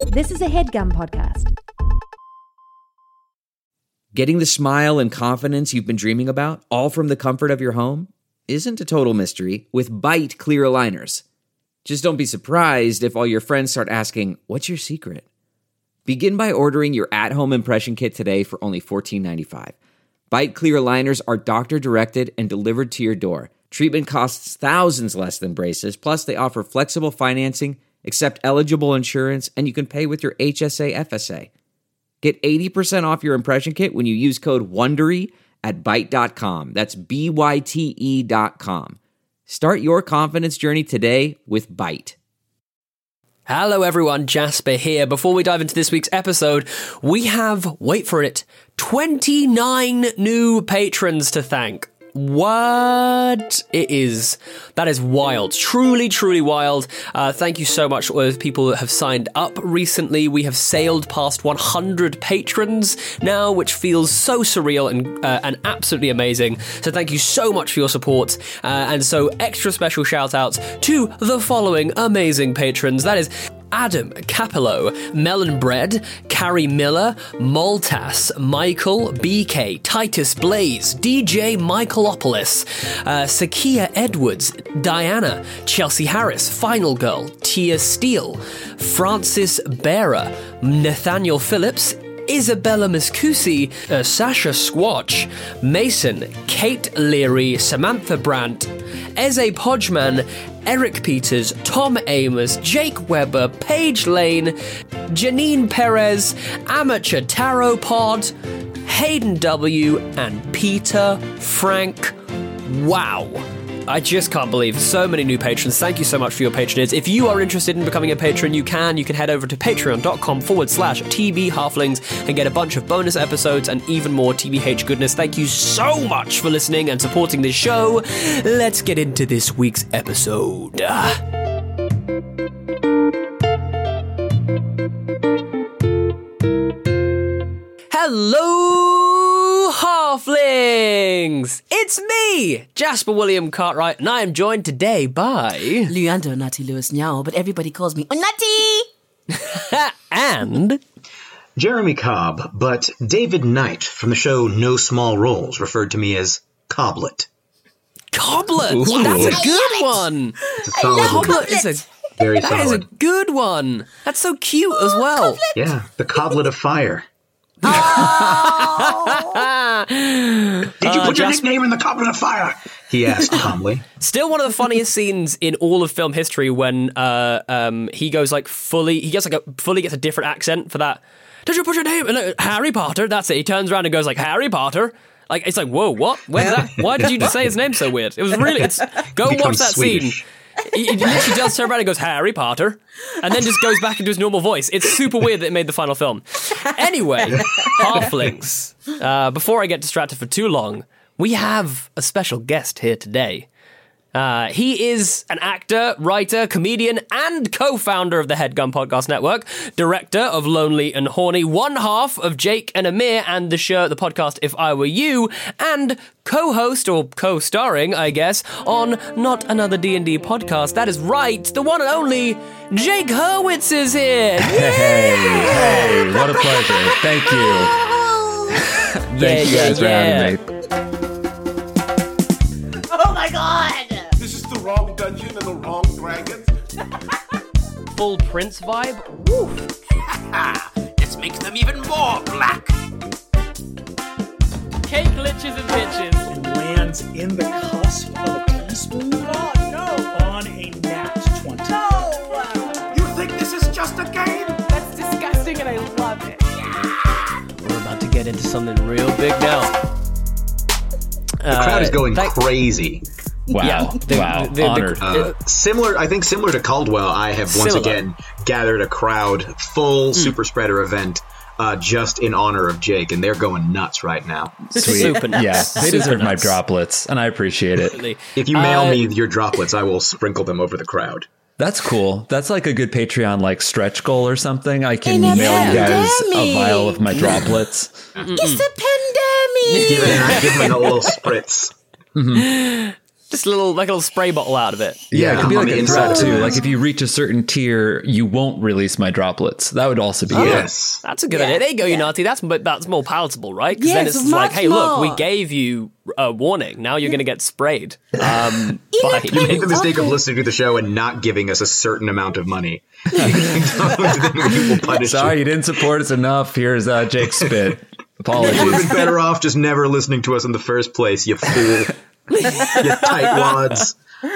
This is a HeadGum podcast. Getting the smile and confidence you've been dreaming about, all from the comfort of your home, isn't a total mystery with Byte clear aligners. Just don't be surprised if all your friends start asking, "What's your secret?" Begin by ordering your at-home impression kit today for only $14.95. Byte clear aligners are doctor-directed and delivered to your door. Treatment costs thousands less than braces, plus they offer flexible financing, accept eligible insurance, and you can pay with your HSA FSA. Get 80% off your impression kit when you use code WONDERY at Byte.com. That's BYTE.com. Start your confidence journey today with Byte. Hello everyone, Jasper here. Before we dive into this week's episode, we have, wait for it, 29 new patrons to thank. What? That is wild. Truly, truly wild. Thank you so much to people that have signed up recently. We have sailed past 100 patrons now, which feels so surreal and absolutely amazing. So thank you so much for your support. And so extra special shout outs to the following amazing patrons. That is Adam Capello, Melon Bread, Carrie Miller, Maltas, Michael, BK, Titus Blaze, DJ Michaelopoulos, Sakia Edwards, Diana, Chelsea Harris, Final Girl, Tia Steele, Francis Bearer, Nathaniel Phillips, Isabella Miscusi, Sasha Squatch, Mason, Kate Leary, Samantha Brandt, Eze Podgman, Eric Peters, Tom Amos, Jake Weber, Paige Lane, Janine Perez, Amateur Tarot Pod, Hayden W, and Peter Frank. Wow. I just can't believe so many new patrons. Thank you so much for your patronage. If you are interested in becoming a patron, you can head over to patreon.com/TB Halflings and get a bunch of bonus episodes and even more TBH goodness. Thank you so much for listening and supporting this show. Let's get into this week's episode. Hello, Halflings! It's me, Jasper William Cartwright, and I am joined today by... Leander Nutty Lewis Nyao, but everybody calls me Nutty! and... Jeremy Cobb, but David Knight from the show No Small Roles referred to me as Coblet. Coblet! Ooh. That's a good one! It's a solid one. Coblet is a... Very that solid. Is a good one. That's so cute as well. Coblet. Yeah, the Coblet of Fire. Oh. Did you put your nickname in the Coblet of Fire? He asked calmly. Still one of the funniest scenes in all of film history when he gets a fully gets a different accent for that. Did you put your name in Harry Potter? That's it. He turns around and goes like Harry Potter. Like it's like whoa, what? Why did you just say his name so weird? It was really. Go and watch that Swedish. scene. He literally does turn around and goes, Harry Potter, and then just goes back into his normal voice. It's super weird that it made the final film. Anyway, Halflings. Before I get distracted for too long, we have a special guest here today. He is an actor, writer, comedian, and co-founder of the HeadGum Podcast Network, director of Lonely and Horny, one half of Jake and Amir and the podcast If I Were You, and co-host, or co-starring, I guess, on Not Another D&D Podcast. That is right, the one and only Jake Hurwitz is here! Hey, what a pleasure. Thank you. Thank you guys for having me. Oh my god! This is the wrong dungeon and the wrong dragon. Full Prince vibe? Woo! Let's make them even more black. Cake, liches, and bitches. Lands in the cusp of a teaspoon on a nat 20. You think this is just a game? That's disgusting and I love it. We're about to get into something real big now. The crowd is going crazy. Wow. Yeah, Honored. Similar to Caldwell, I have once again gathered a crowd, full super spreader event, just in honor of Jake, and they're going nuts right now. Sweet. Super nuts. Yeah, they Super deserve my nuts. droplets, and I appreciate it. If you mail me your droplets, I will sprinkle them over the crowd. That's cool. That's like a good Patreon like stretch goal or something. I can In a mail you guys a pandemic. vial of my droplets. It's a pandemic! Give him a little spritz. Just a little spray bottle out of it. Yeah, it could be on like the a threat inside. too. Like if you reach a certain tier, you won't release my droplets. That would also be good. Yes. That's a good idea. There you go, Unati. That's more palatable, right? Because then Yes, it's like, much hey, look, we more. gave you a warning. Now you're going to get sprayed. You make the mistake of listening to the show and not giving us a certain amount of money. We will punish Sorry, you. you didn't support us enough. Here's Jake's spit. You would have Apologies. been better off just never listening to us in the first place, you fool. You tightwads.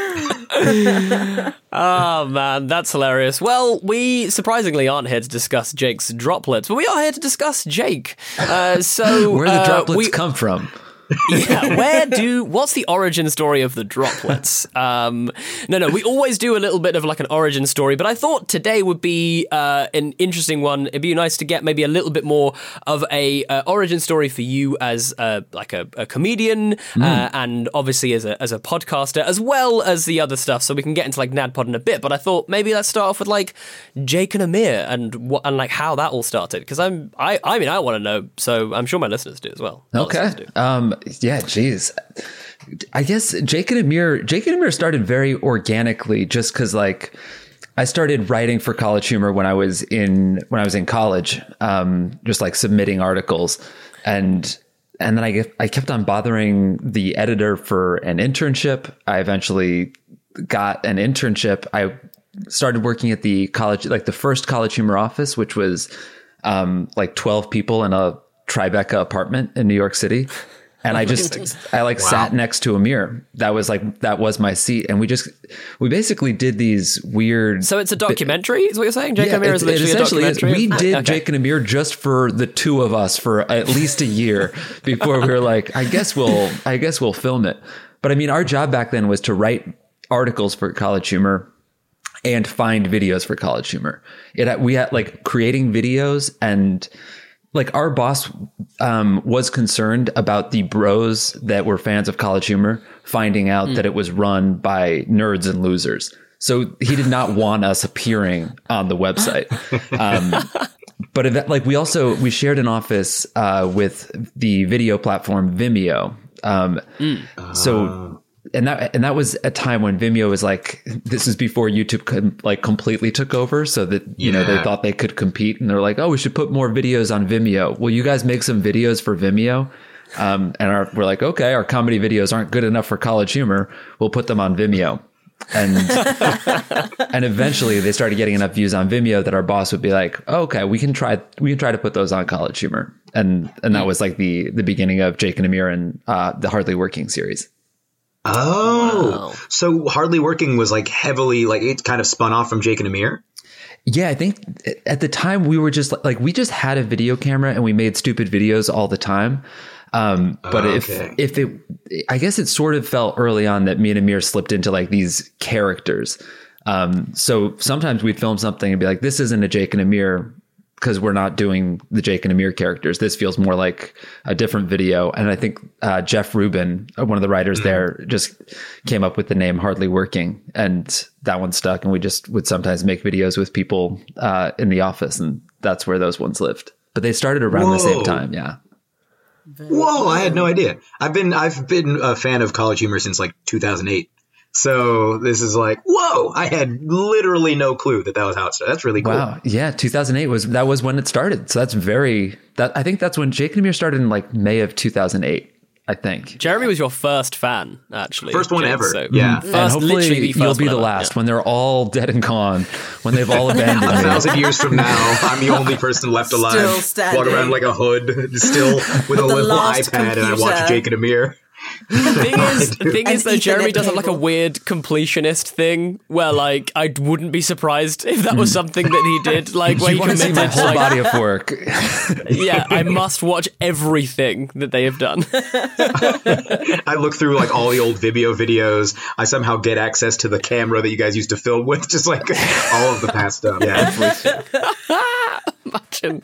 Oh, man, that's hilarious. Well, we surprisingly aren't here to discuss Jake's droplets, but we are here to discuss Jake. So Where the droplets come from? Yeah, what's the origin story of the droplets? No, we always do a little bit of like an origin story, but I thought today would be an interesting one. It'd be nice to get maybe a little bit more of a origin story for you as like a comedian and obviously as a podcaster, as well as the other stuff. So we can get into like NADPod in a bit. But I thought maybe let's start off with like Jake and Amir and like how that all started, because I want to know. So I'm sure my listeners do as well. Okay. Yeah, geez. I guess Jake and Amir started very organically, just because like I started writing for College Humor when I was in college, just like submitting articles, and then I kept on bothering the editor for an internship. I eventually got an internship. I started working at the college, like the first College Humor office, which was like 12 people in a Tribeca apartment in New York City. And I sat next to Amir. That was my seat. And we basically did these weird. So it's a documentary, is what you're saying? Jake and Amir is literally a documentary? We did Jake and Amir just for the two of us for at least a year before we were like, I guess we'll film it. But I mean, our job back then was to write articles for College Humor and find videos for College Humor. We had like creating videos, and like our boss was concerned about the bros that were fans of College Humor finding out that it was run by nerds and losers. So he did not want us appearing on the website. But we shared an office with the video platform Vimeo. And that was a time when Vimeo was like, this is before YouTube like completely took over, so that, you know, they thought they could compete, and they're like, oh, we should put more videos on Vimeo. Will you guys make some videos for Vimeo? We're like, okay, our comedy videos aren't good enough for College Humor. We'll put them on Vimeo. And eventually they started getting enough views on Vimeo that our boss would be like, oh, okay, we can try to put those on College Humor. And that was like the beginning of Jake and Amir and the Hardly Working series. Oh, wow. So Hardly Working was like heavily, like it kind of spun off from Jake and Amir. Yeah, I think at the time we were just like, we just had a video camera and we made stupid videos all the time. But if it, I guess it sort of felt early on that me and Amir slipped into like these characters. So sometimes we'd film something and be like, this isn't a Jake and Amir, because we're not doing the Jake and Amir characters. This feels more like a different video. And I think Jeff Rubin, one of the writers there, just came up with the name Hardly Working, and that one stuck. And we just would sometimes make videos with people in the office, and that's where those ones lived. But they started around the same time. Yeah. Whoa, I had no idea. I've been a fan of College Humor since like 2008. So this is like, whoa, I had literally no clue that was how it started. That's really cool. Wow. Yeah. 2008 was when it started. So I think that's when Jake and Amir started in like May of 2008, I think. Jeremy was your first fan, actually. First one Jake, ever. So Yeah. First, And hopefully literally the you'll first be one the ever. last when they're all dead and gone, when they've all abandoned me. 1,000 years from now, I'm the only person left alive. Still standing. Walk around like a hood, still with a little last iPad, and I watch computer. Jake and Amir. The thing is, though, eating Jeremy at does have like a table. weird completionist thing where, like, I wouldn't be surprised if that was something that he did. Like, where You he want to see my committed, whole like, body of work. yeah, I must watch everything that they have done. I look through like all the old Vimeo videos. I somehow get access to the camera that you guys used to film with, just like all of the past stuff. Yeah. imagine.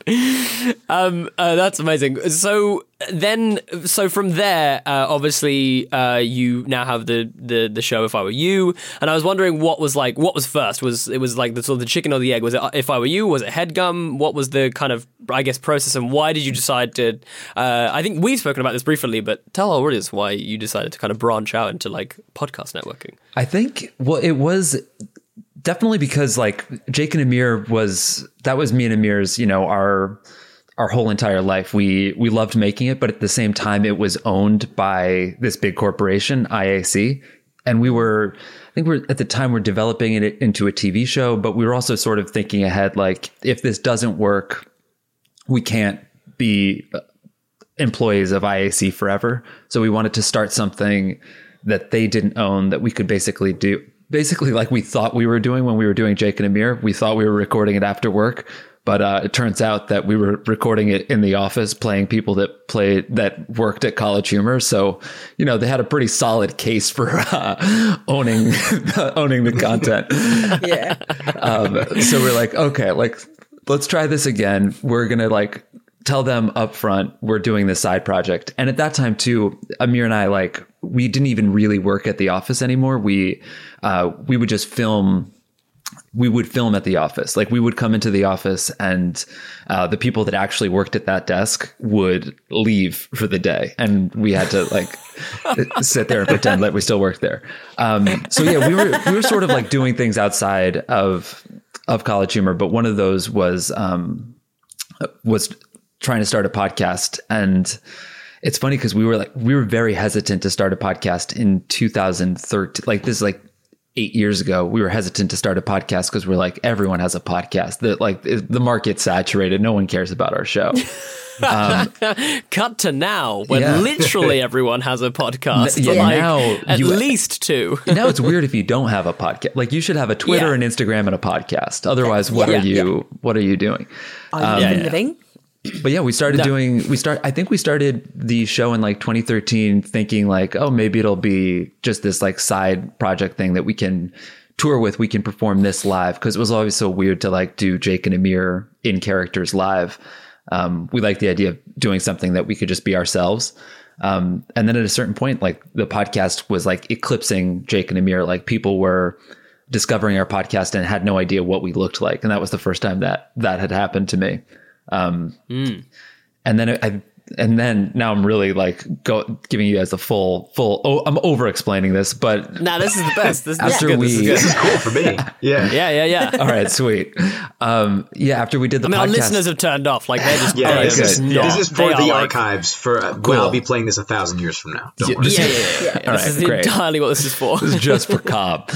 That's amazing. So from there, obviously, you now have the show If I Were You, and I was wondering what was first? It was like the sort of the chicken or the egg? Was it If I Were You? Was it HeadGum? What was the kind of, I guess, process, and why did you decide to? I think we've spoken about this briefly, but tell our audience why you decided to kind of branch out into like podcast networking. I think, well, it was definitely because like Jake and Amir that was me and Amir's, our whole entire life. We loved making it, but at the same time, it was owned by this big corporation, IAC. And at the time we're developing it into a TV show, but we were also sort of thinking ahead, like if this doesn't work, we can't be employees of IAC forever. So we wanted to start something that they didn't own, that we could basically do. Basically, like we thought we were doing when we were doing Jake and Amir. We thought we were recording it after work, but it turns out that we were recording it in the office, playing people that worked at College Humor. So, they had a pretty solid case for owning the content. Yeah. So we're like, okay, like let's try this again. We're gonna like tell them up front we're doing this side project. And at that time too, Amir and I, we didn't even really work at the office anymore. We would just film. We would film at the office. Like we would come into the office and the people that actually worked at that desk would leave for the day. And we had to sit there and pretend like we still worked there. So yeah, we were sort of like doing things outside of College Humor. But one of those was trying to start a podcast. And it's funny because we were very hesitant to start a podcast in 2013. Like this is like 8 years ago. We were hesitant to start a podcast because we're like, everyone has a podcast. The market's saturated. No one cares about our show. Cut to now when literally everyone has a podcast. At least two. Now it's weird if you don't have a podcast. Like you should have a Twitter and Instagram and a podcast. Otherwise, what are you doing? Are you living? But yeah, I think we started the show in like 2013 thinking like, oh, maybe it'll be just this like side project thing that we can tour with. We can perform this live, because it was always so weird to like do Jake and Amir in characters live. We liked the idea of doing something that we could just be ourselves. And then at a certain point, like the podcast was like eclipsing Jake and Amir. Like people were discovering our podcast and had no idea what we looked like. And that was the first time that had happened to me. And then now I'm really like giving you guys the full. Oh, I'm over explaining this, but this is the best. This is cool for me. Yeah. All right, sweet. After we did the podcast, our listeners have turned off. Like they're just this is for the archives. When I'll be playing this 1,000 years from now. Don't worry. Yeah. This is entirely what this is for. This is just for Cobb.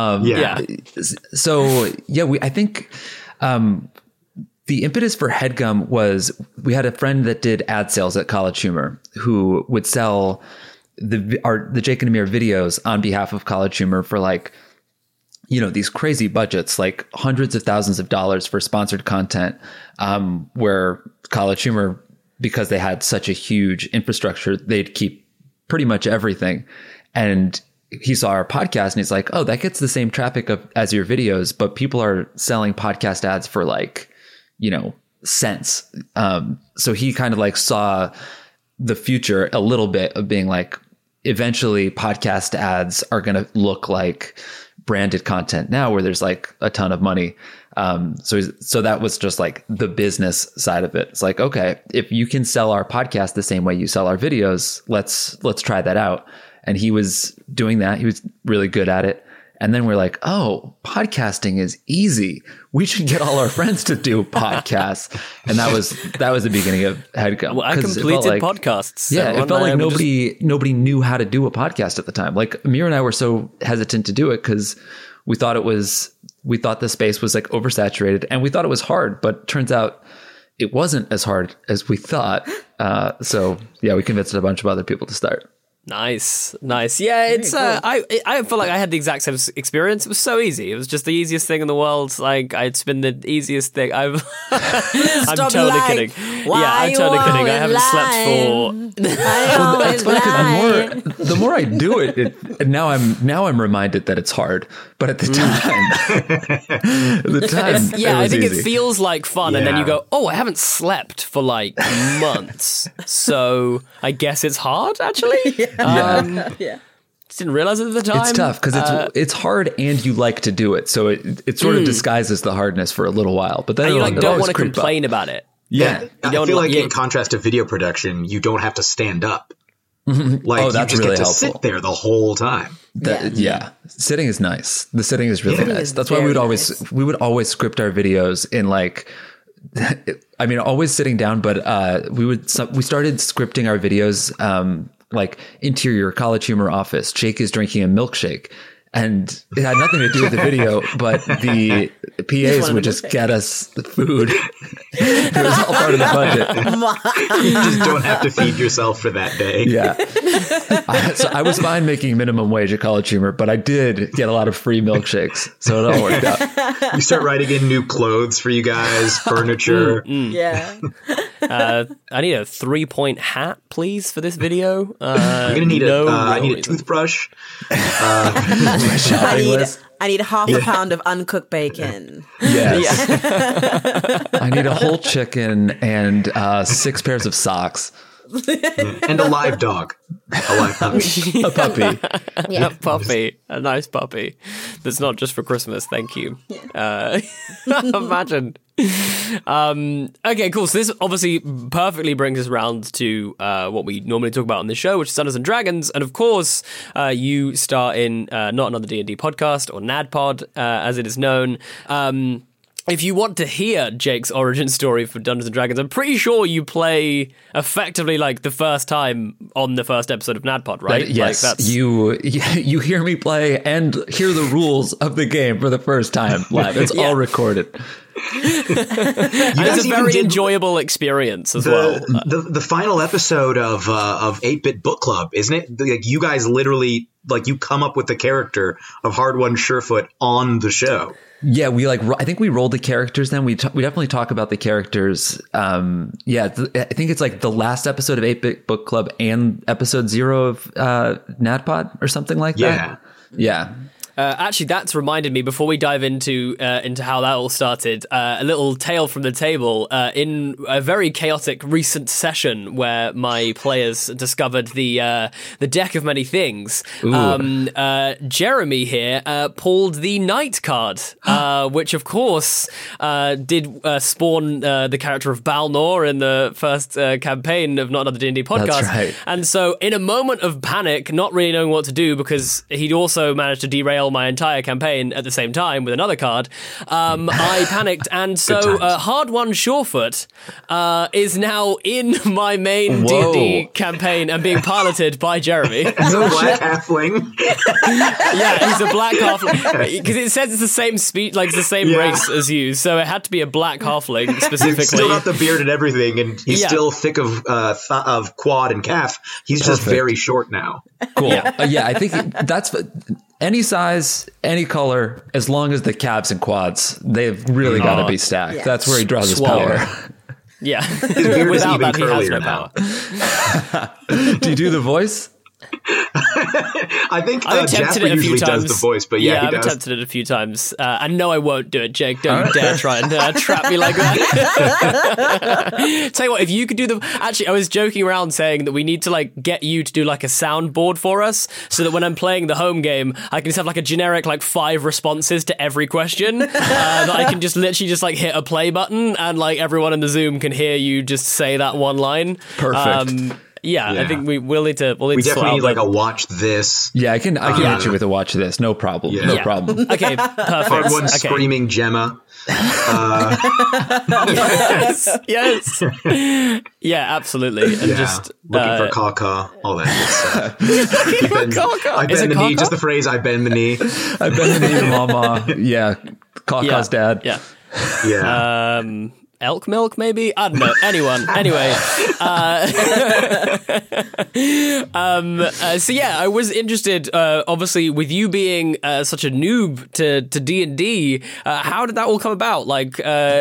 So I think. The impetus for HeadGum was we had a friend that did ad sales at College Humor who would sell the Jake and Amir videos on behalf of College Humor for like, these crazy budgets, like hundreds of thousands of dollars for sponsored content, where College Humor, because they had such a huge infrastructure, they'd keep pretty much everything. And he saw our podcast and he's like, oh, that gets the same traffic as your videos, but people are selling podcast ads for like, cents. So he kind of like saw the future a little bit of being like, eventually podcast ads are going to look like branded content now, where there's like a ton of money. So that was just like the business side of it. It's like, okay, if you can sell our podcast the same way you sell our videos, let's try that out. And he was doing that. He was really good at it. And then we're like, oh, podcasting is easy. We should get all our friends to do podcasts. And that was the beginning of HeadGum. Well, I completed podcasts. Yeah, it felt like nobody knew how to do a podcast at the time. Like Amir and I were so hesitant to do it because we thought the space was like oversaturated, and we thought it was hard, but turns out it wasn't as hard as we thought. So yeah, we convinced a bunch of other people to start. Nice. Yeah, it's I feel like I had the exact same experience. It was so easy. It was just the easiest thing in the world. Like it's been the easiest thing. I'm totally kidding. I'm totally kidding. I haven't slept for. Well, it's funny because the more I do it, now I'm reminded that it's hard. But at the time, I think it feels like fun, and then you go, "Oh, I haven't slept for like months, so I guess it's hard." Actually, just didn't realize it at the time. It's tough because it's hard, and you like to do it, so it sort of disguises the hardness for a little while. But then and you don't want to complain about it. Yeah, I feel like in contrast to video production, you don't have to stand up. Like that's you just really get to helpful. sit there the whole time. Sitting is nice. The sitting is really nice. That's why we would always script our videos in like, I mean, always sitting down, but we started scripting our videos like interior College Humor office. Jake is drinking a milkshake. And it had nothing to do with the video, but the PAs would just get us the food. It was all part of the budget. You just don't have to feed yourself for that day. Yeah. So I was fine making minimum wage at College Humor, but I did get a lot of free milkshakes. So it all worked out. You start writing in new clothes for you guys, furniture. Yeah. I need a 3-point hat, please, for this video. I'm gonna need I need a toothbrush. I need half a pound of uncooked bacon. Yes. I need a whole chicken and 6 pairs of socks. And a live dog. A live puppy. A puppy. A puppy. A nice puppy. That's not just for Christmas. Thank you. Imagine. Okay, cool. So this obviously perfectly brings us around to what we normally talk about on this show, which is Dungeons and Dragons. And of course, you star in Not Another D&D Podcast, or NADPod, as it is known. If you want to hear Jake's origin story for Dungeons & Dragons, I'm pretty sure you play effectively like the first time on the first episode of NADPod, right? Yes, like you hear me play and hear the rules of the game for the first time live. It's all recorded. It's a very enjoyable experience as well. The final episode of 8-Bit Book Club, isn't it? Like you guys literally, like you come up with the character of Hard-Won Surefoot on the show. Yeah, I think we rolled the characters then. We definitely talk about the characters. I think it's like the last episode of 8-Bit Book Club and episode 0 of NADPod or something like that. Yeah. Actually, that's reminded me, before we dive into how that all started, a little tale from the table. In a very chaotic recent session where my players discovered the deck of many things, Jeremy here pulled the Knight card, which of course did spawn the character of Balnor in the first campaign of Not Another D&D Podcast. That's right. And so in a moment of panic, not really knowing what to do, because he'd also managed to derail my entire campaign at the same time with another card, I panicked, and so Hard-Won Surefoot is now in my main D&D campaign and being piloted by Jeremy. He's a black halfling. Yeah, he's a black halfling, because it says it's the same speech, like it's the same race as you, so it had to be a black halfling specifically. He's still got the beard and everything, and he's still thick of quad and calf. He's just very short now. Cool. I think that's any size, any color, as long as the calves and quads, they've really got to be stacked. Yeah. That's where he draws his power. Yeah. His beard is even curlier now. Do you do the voice? I think I've attempted Jasper it a few usually times. does the voice, but he I've does. attempted it a few times. I know I won't do it, Jake. Don't dare try and trap me like that. Tell you what, if you could do the... Actually, I was joking around saying that we need to like get you to do like a soundboard for us, so that when I'm playing the home game, I can just have like a generic like 5 responses to every question, that I can just literally just like hit a play button, and like everyone in the Zoom can hear you just say that one line. Perfect. I think we'll need to. We definitely need like a watch this. Yeah, I can hit you with a watch this. No problem. Yeah. No problem. Okay, perfect. Hard-Won screaming Gemma. Yes. Yeah, absolutely. And just looking for caca, all that good stuff. I bend the knee. Just the phrase "I bend the knee." I bend the knee, mama. Yeah, caca's dad. Yeah. elk milk, maybe? I don't know. Anyway. So yeah, I was interested, obviously, with you being such a noob to D&D, how did that all come about? Like,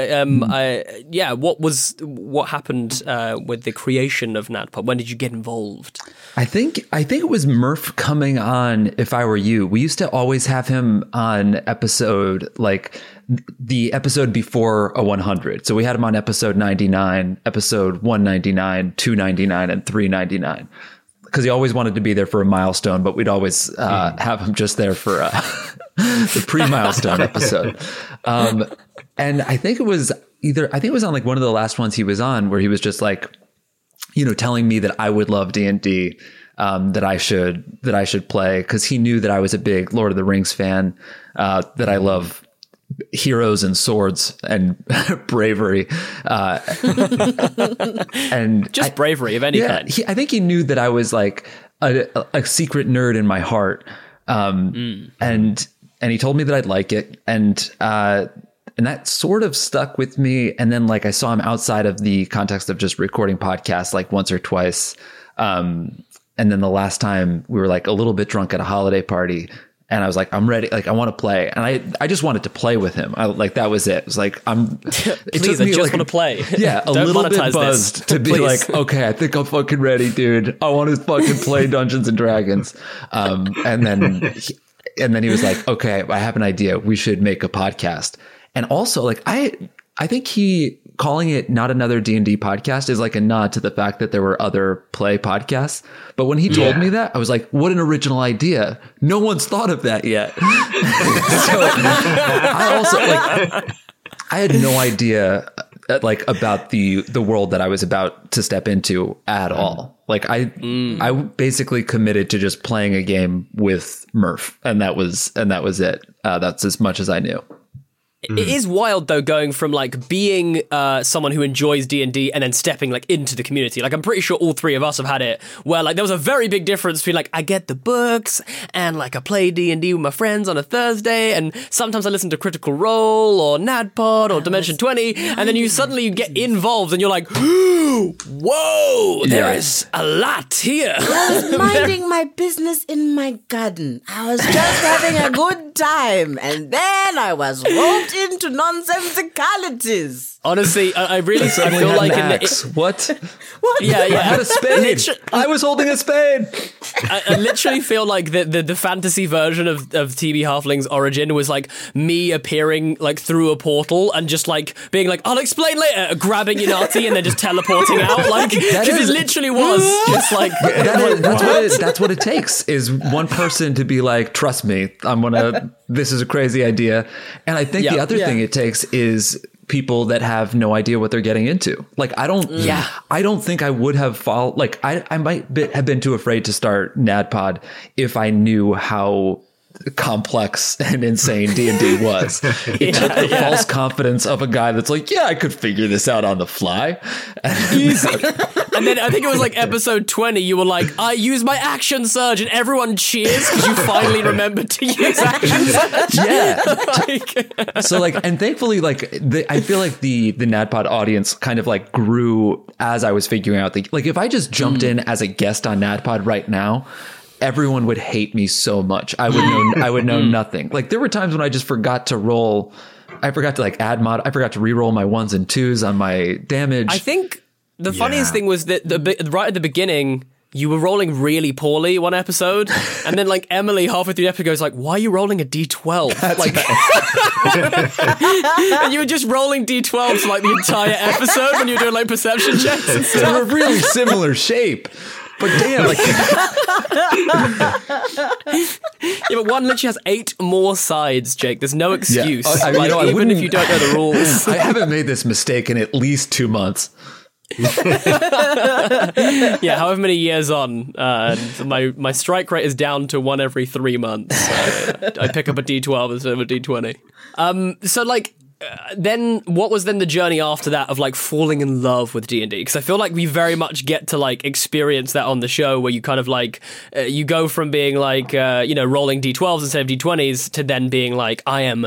what happened with the creation of NADPOD? When did you get involved? I think it was Murph coming on If I Were You. We used to always have him on episode, like the episode before a 100. So we had him on episode 99, episode 199, 299, and 399. Because he always wanted to be there for a milestone, but we'd always have him just there for the pre-milestone episode. And I think it was on like one of the last ones he was on where he was just like, you know, telling me that I would love D&D, that I should play, because he knew that I was a big Lord of the Rings fan, that I love heroes and swords and bravery, and just bravery of any kind. I think he knew that I was like a secret nerd in my heart, and he told me that I'd like it, and that sort of stuck with me. And then like I saw him outside of the context of just recording podcasts like once or twice, and then the last time we were like a little bit drunk at a holiday party. And I was like, I'm ready. Like, I want to play. And I just wanted to play with him. That was it. It was like, Please, I just want to play. Yeah, a little bit buzzed to be like, okay, I think I'm fucking ready, dude. I want to fucking play Dungeons and Dragons. And then he was like, okay, I have an idea. We should make a podcast. And also, like, I think he calling it Not Another D&D Podcast is like a nod to the fact that there were other play podcasts. But when he told me that, I was like, what an original idea. No one's thought of that yet. So I also I had no idea like about the world that I was about to step into at all. Like I basically committed to just playing a game with Murph, and that was it. That's as much as I knew. It is wild, though, going from like being someone who enjoys D&D and then stepping like into the community. Like, I'm pretty sure all three of us have had it where like there was a very big difference between like I get the books and like I play D&D with my friends on a Thursday, and sometimes I listen to Critical Role or NADPOD or Dimension 20, and then you suddenly get involved and you're like, whoa, there is a lot here. I was minding my business in my garden. I was just having a good time, and then I was roped into nonsensicalities. Honestly, I really feel like what? Yeah, I had a spade. I was holding a spade. I literally feel like the fantasy version of TB Halfling's origin was like me appearing like through a portal and just like being like, I'll explain later, grabbing Yanati and then just teleporting out. Like, because it literally was just like that's what it takes, is one person to be like, trust me, this is a crazy idea. And I think the other thing it takes is people that have no idea what they're getting into. Like, I don't think I would have followed, like, I might have been too afraid to start NADPOD if I knew how complex and insane D&D was. It took the false confidence of a guy that's like, I could figure this out on the fly. And then I think it was like episode 20, you were like, I use my action surge, and everyone cheers because you finally remembered to use action surge. Yeah. So like, and thankfully, like, I feel like the NADPOD audience kind of like grew as I was figuring out like if I just jumped in as a guest on NADPOD right now, everyone would hate me so much. I would know nothing. Like, there were times when I just forgot to roll. I forgot to like add mod. I forgot to re-roll my 1s and 2s on my damage. I think the funniest thing was that right at the beginning, you were rolling really poorly one episode, and then like Emily halfway through the episode goes like, "Why are you rolling a D12?" Like, and you were just rolling D12s like the entire episode when you were doing like perception checks and stuff. They were really similar shape. But damn, like, but one literally has 8 more sides, Jake. The's no excuse. Yeah. Even if you don't know the rules. I haven't made this mistake in at least 2 months. However many years on, my strike rate is down to 1 every 3 months. I pick up a D12 instead of a D20. So like, then what was then the journey after that of like falling in love with D&D? Because I feel like we very much get to like experience that on the show, where you kind of like you go from being like rolling D12s instead of D20s to then being like, I'm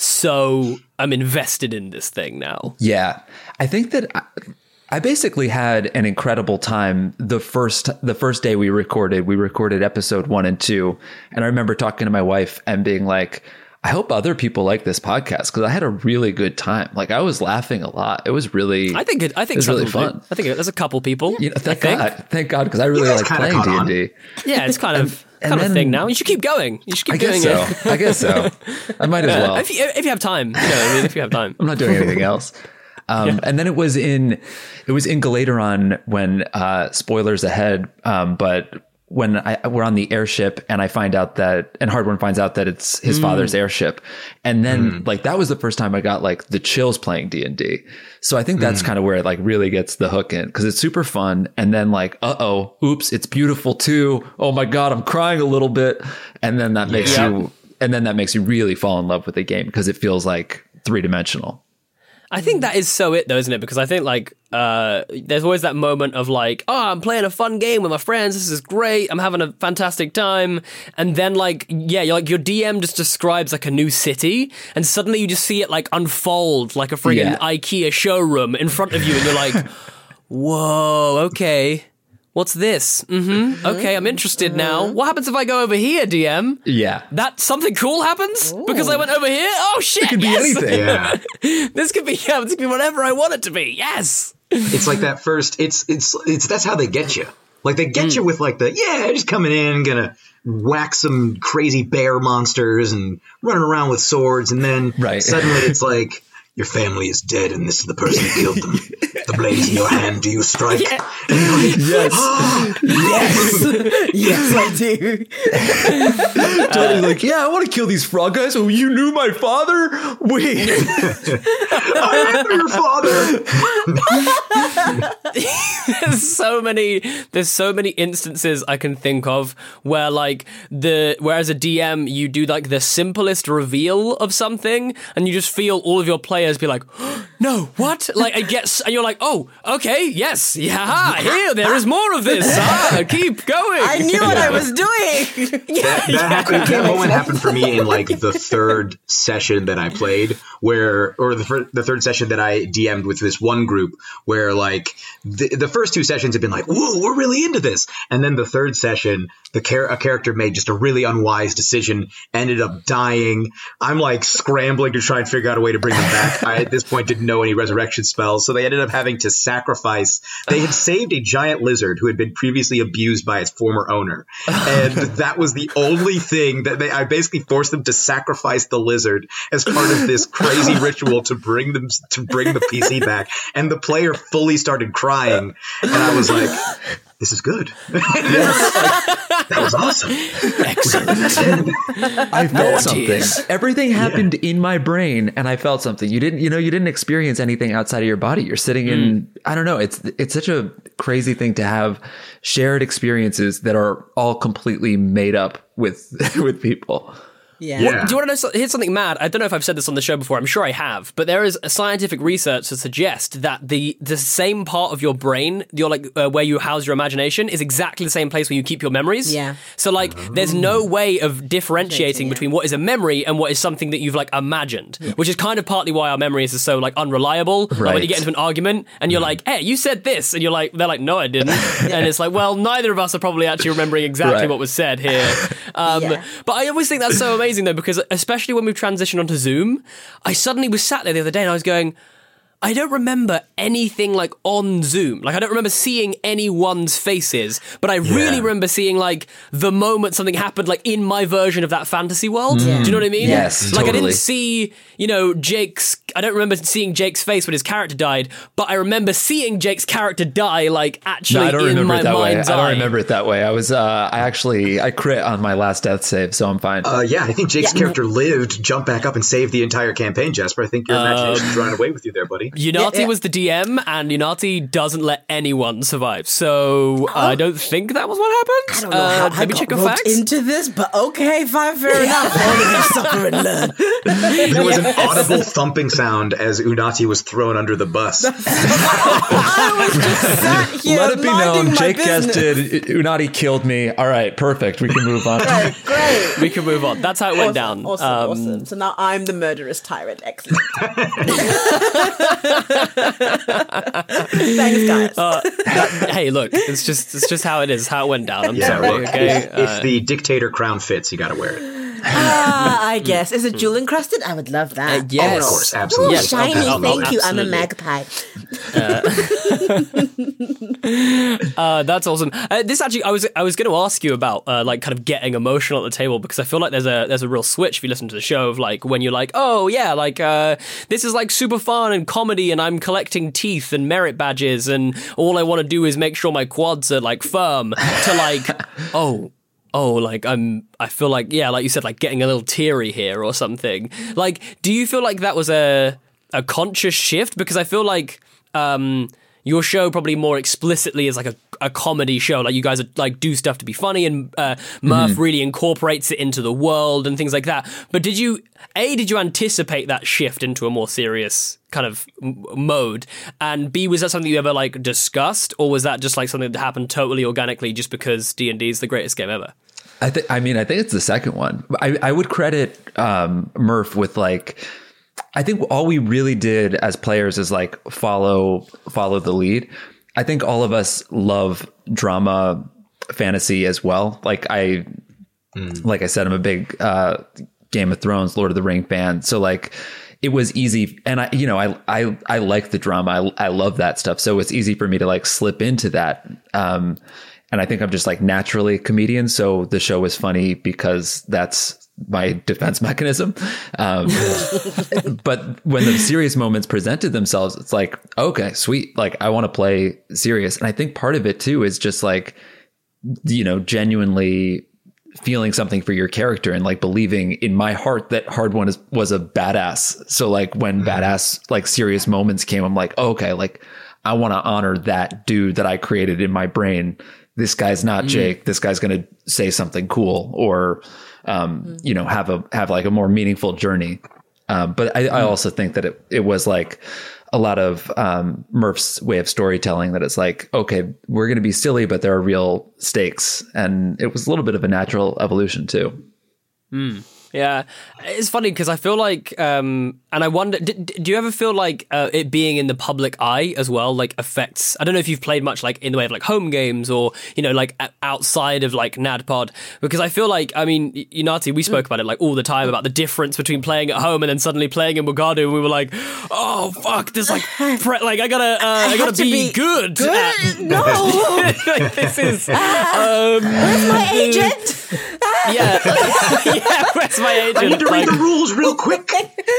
invested in this thing now. Yeah, I think that I basically had an incredible time the first day we recorded episode 1 and 2, and I remember talking to my wife and being like, I hope other people like this podcast, because I had a really good time. Like, I was laughing a lot. It was really, I think it was really fun. I think there's a couple people. Thank God, because I really like playing D&D. Yeah, it's kind of a thing now. You should keep going. You should keep doing it. I guess so. I might as well. If you have time, if you have time. I'm not doing anything else. And then it was in Galateron when spoilers ahead, but when we're on the airship and I find out that, and Hardworn finds out that it's his father's airship. And then like, that was the first time I got like the chills playing D&D. So I think that's kind of where it like really gets the hook in, because it's super fun. And then like, oops, it's beautiful too. Oh my God, I'm crying a little bit. And then that makes you really fall in love with the game, because it feels like 3-dimensional. I think that is so it, though, isn't it? Because I think, like, there's always that moment of, like, I'm playing a fun game with my friends. This is great. I'm having a fantastic time. And then, like, you're like, your DM just describes, like, a new city. And suddenly you just see it, like, unfold like a friggin' IKEA showroom in front of you. And you're like, whoa, okay. What's this? Okay, I'm interested now. What happens if I go over here, DM? Yeah. That something cool happens? Because I went over here? Oh, shit, It could be anything. Yeah. This could be whatever I want it to be. Yes. It's like that first, it's that's how they get you. Like, they get you with like just coming in, gonna whack some crazy bear monsters and running around with swords. And then suddenly it's like, your family is dead, and this is the person who killed them. The blade is in your hand. Do you strike? Yeah. And you're like, Yes, I do. Tony's like, I want to kill these frog guys. Oh, you knew my father? Wait. I am your father. There's so many instances I can think of where like whereas a DM, you do like the simplest reveal of something, and you just feel all of your players be like, oh, no, what? Like, and you're like, oh, okay, yes, here, there is more of this. Keep going. I knew what I was doing. That moment happened for me in like the third session that I played, the third session that I DM'd with this one group, where like the first 2 sessions have been like, whoa, we're really into this. And then the third session, a character made just a really unwise decision, ended up dying. I'm like scrambling to try and figure out a way to bring them back. I, at this point, didn't know any resurrection spells, so they ended up having to sacrifice. They had saved a giant lizard who had been previously abused by its former owner, and that was the only thing that I basically forced them to sacrifice the lizard as part of this crazy ritual to bring the PC back. And the player fully started crying, and I was like, this is good. That was awesome. Excellent. I felt something. Everything happened in my brain, and I felt something. You didn't experience anything outside of your body. You're sitting in, I don't know. It's such a crazy thing to have shared experiences that are all completely made up with people. Yeah. Well, do you want to know, here's something mad? I don't know if I've said this on the show before. I'm sure I have, but there is a scientific research to suggest that the same part of your brain, where you house your imagination, is exactly the same place where you keep your memories. Yeah. So like, there's no way of differentiating between what is a memory and what is something that you've like imagined, which is kind of partly why our memories are so like unreliable. Like, when you get into an argument and you're like, "Hey, you said this," and they're like, "No, I didn't," and it's like, well, neither of us are probably actually remembering exactly what was said here. But I always think that's so amazing though, because especially when we've transitioned onto Zoom, I suddenly was sat there the other day and I was going, I don't remember anything like on Zoom. Like, I don't remember seeing anyone's faces, but I really remember seeing like the moment something happened, like in my version of that fantasy world. Do you know what I mean? Yes, like totally. I didn't see, I don't remember seeing Jake's face when his character died, but I remember seeing Jake's character die, like actually in my mind's eye. I don't remember it that way. I was, I crit on my last death save, so I'm fine. I think Jake's character lived, jumped back up and saved the entire campaign, Jasper. I think your imagination's running away with you there, buddy. Unati was the DM, and Unati doesn't let anyone survive, so I don't think that was what happened. I don't know how maybe I check got your roped facts. into this, but okay, fine, fair enough. Only you suffer and learn. There was an audible thumping sound as Unati was thrown under the bus. I was just sat here Let it be minding known, my Jake business. guessed it. Unati killed me. All right, perfect. We can move on. Great. We can move on. That's how it went down. Awesome. So now I'm the murderous tyrant. Excellent. Thanks, guys. Hey, look, it's just how it is, how it went down. I'm sorry. Look, Okay. if the dictator crown fits, you got to wear it. I guess. Is it jewel encrusted? I would love that. yes. Oh, of course, absolutely. Yes, Shiny. absolutely. Thank you. I'm a Absolutely. magpie. That's awesome. This actually, I was going to ask you about like kind of getting emotional at the table, because I feel like there's a real switch if you listen to the show of like when you're like, oh yeah, like this is like super fun and comedy, and I'm collecting teeth and merit badges, and all I want to do is make sure my quads are like firm. To like, like I feel like, yeah, like you said, like getting a little teary here or something. Like, do you feel like that was a conscious shift? Because I feel like your show probably more explicitly is like a comedy show. Like you guys are, like do stuff to be funny, and Murph really incorporates it into the world and things like that. But did you anticipate that shift into a more serious kind of mode? And B, was that something you ever like discussed, or was that just like something that happened totally organically just because D&D is the greatest game ever? I think it's the second one. I would credit Murph with like, I think all we really did as players is like follow the lead. I think all of us love drama fantasy as well. Like I said, I'm a big Game of Thrones, Lord of the Ring fan. So like it was easy. And I like the drama. I love that stuff. So it's easy for me to like slip into that. And I think I'm just like naturally a comedian. So the show was funny because that's my defense mechanism. But when the serious moments presented themselves, it's like, okay, sweet. Like I want to play serious. And I think part of it too is just like, genuinely feeling something for your character and like believing in my heart that Hard One was a badass. So like when badass, like serious moments came, I'm like, oh, okay, like I want to honor that dude that I created in my brain. This guy's not Jake. This guy's going to say something cool or, have like a more meaningful journey. But I also think that it was like a lot of Murph's way of storytelling, that it's like, okay, we're going to be silly, but there are real stakes. And it was a little bit of a natural evolution too. Yeah, it's funny because I feel like, and I wonder, do you ever feel like it being in the public eye as well, like affects, I don't know if you've played much like in the way of like home games or, like outside of like NADPOD, because I feel like, I mean, Unati, we spoke about it like all the time about the difference between playing at home and then suddenly playing in Mugadu, and we were like, oh fuck, there's like, I gotta be good. No. Like, this is, Where's my agent? yeah, where's my agent? I need to read the rules real quick.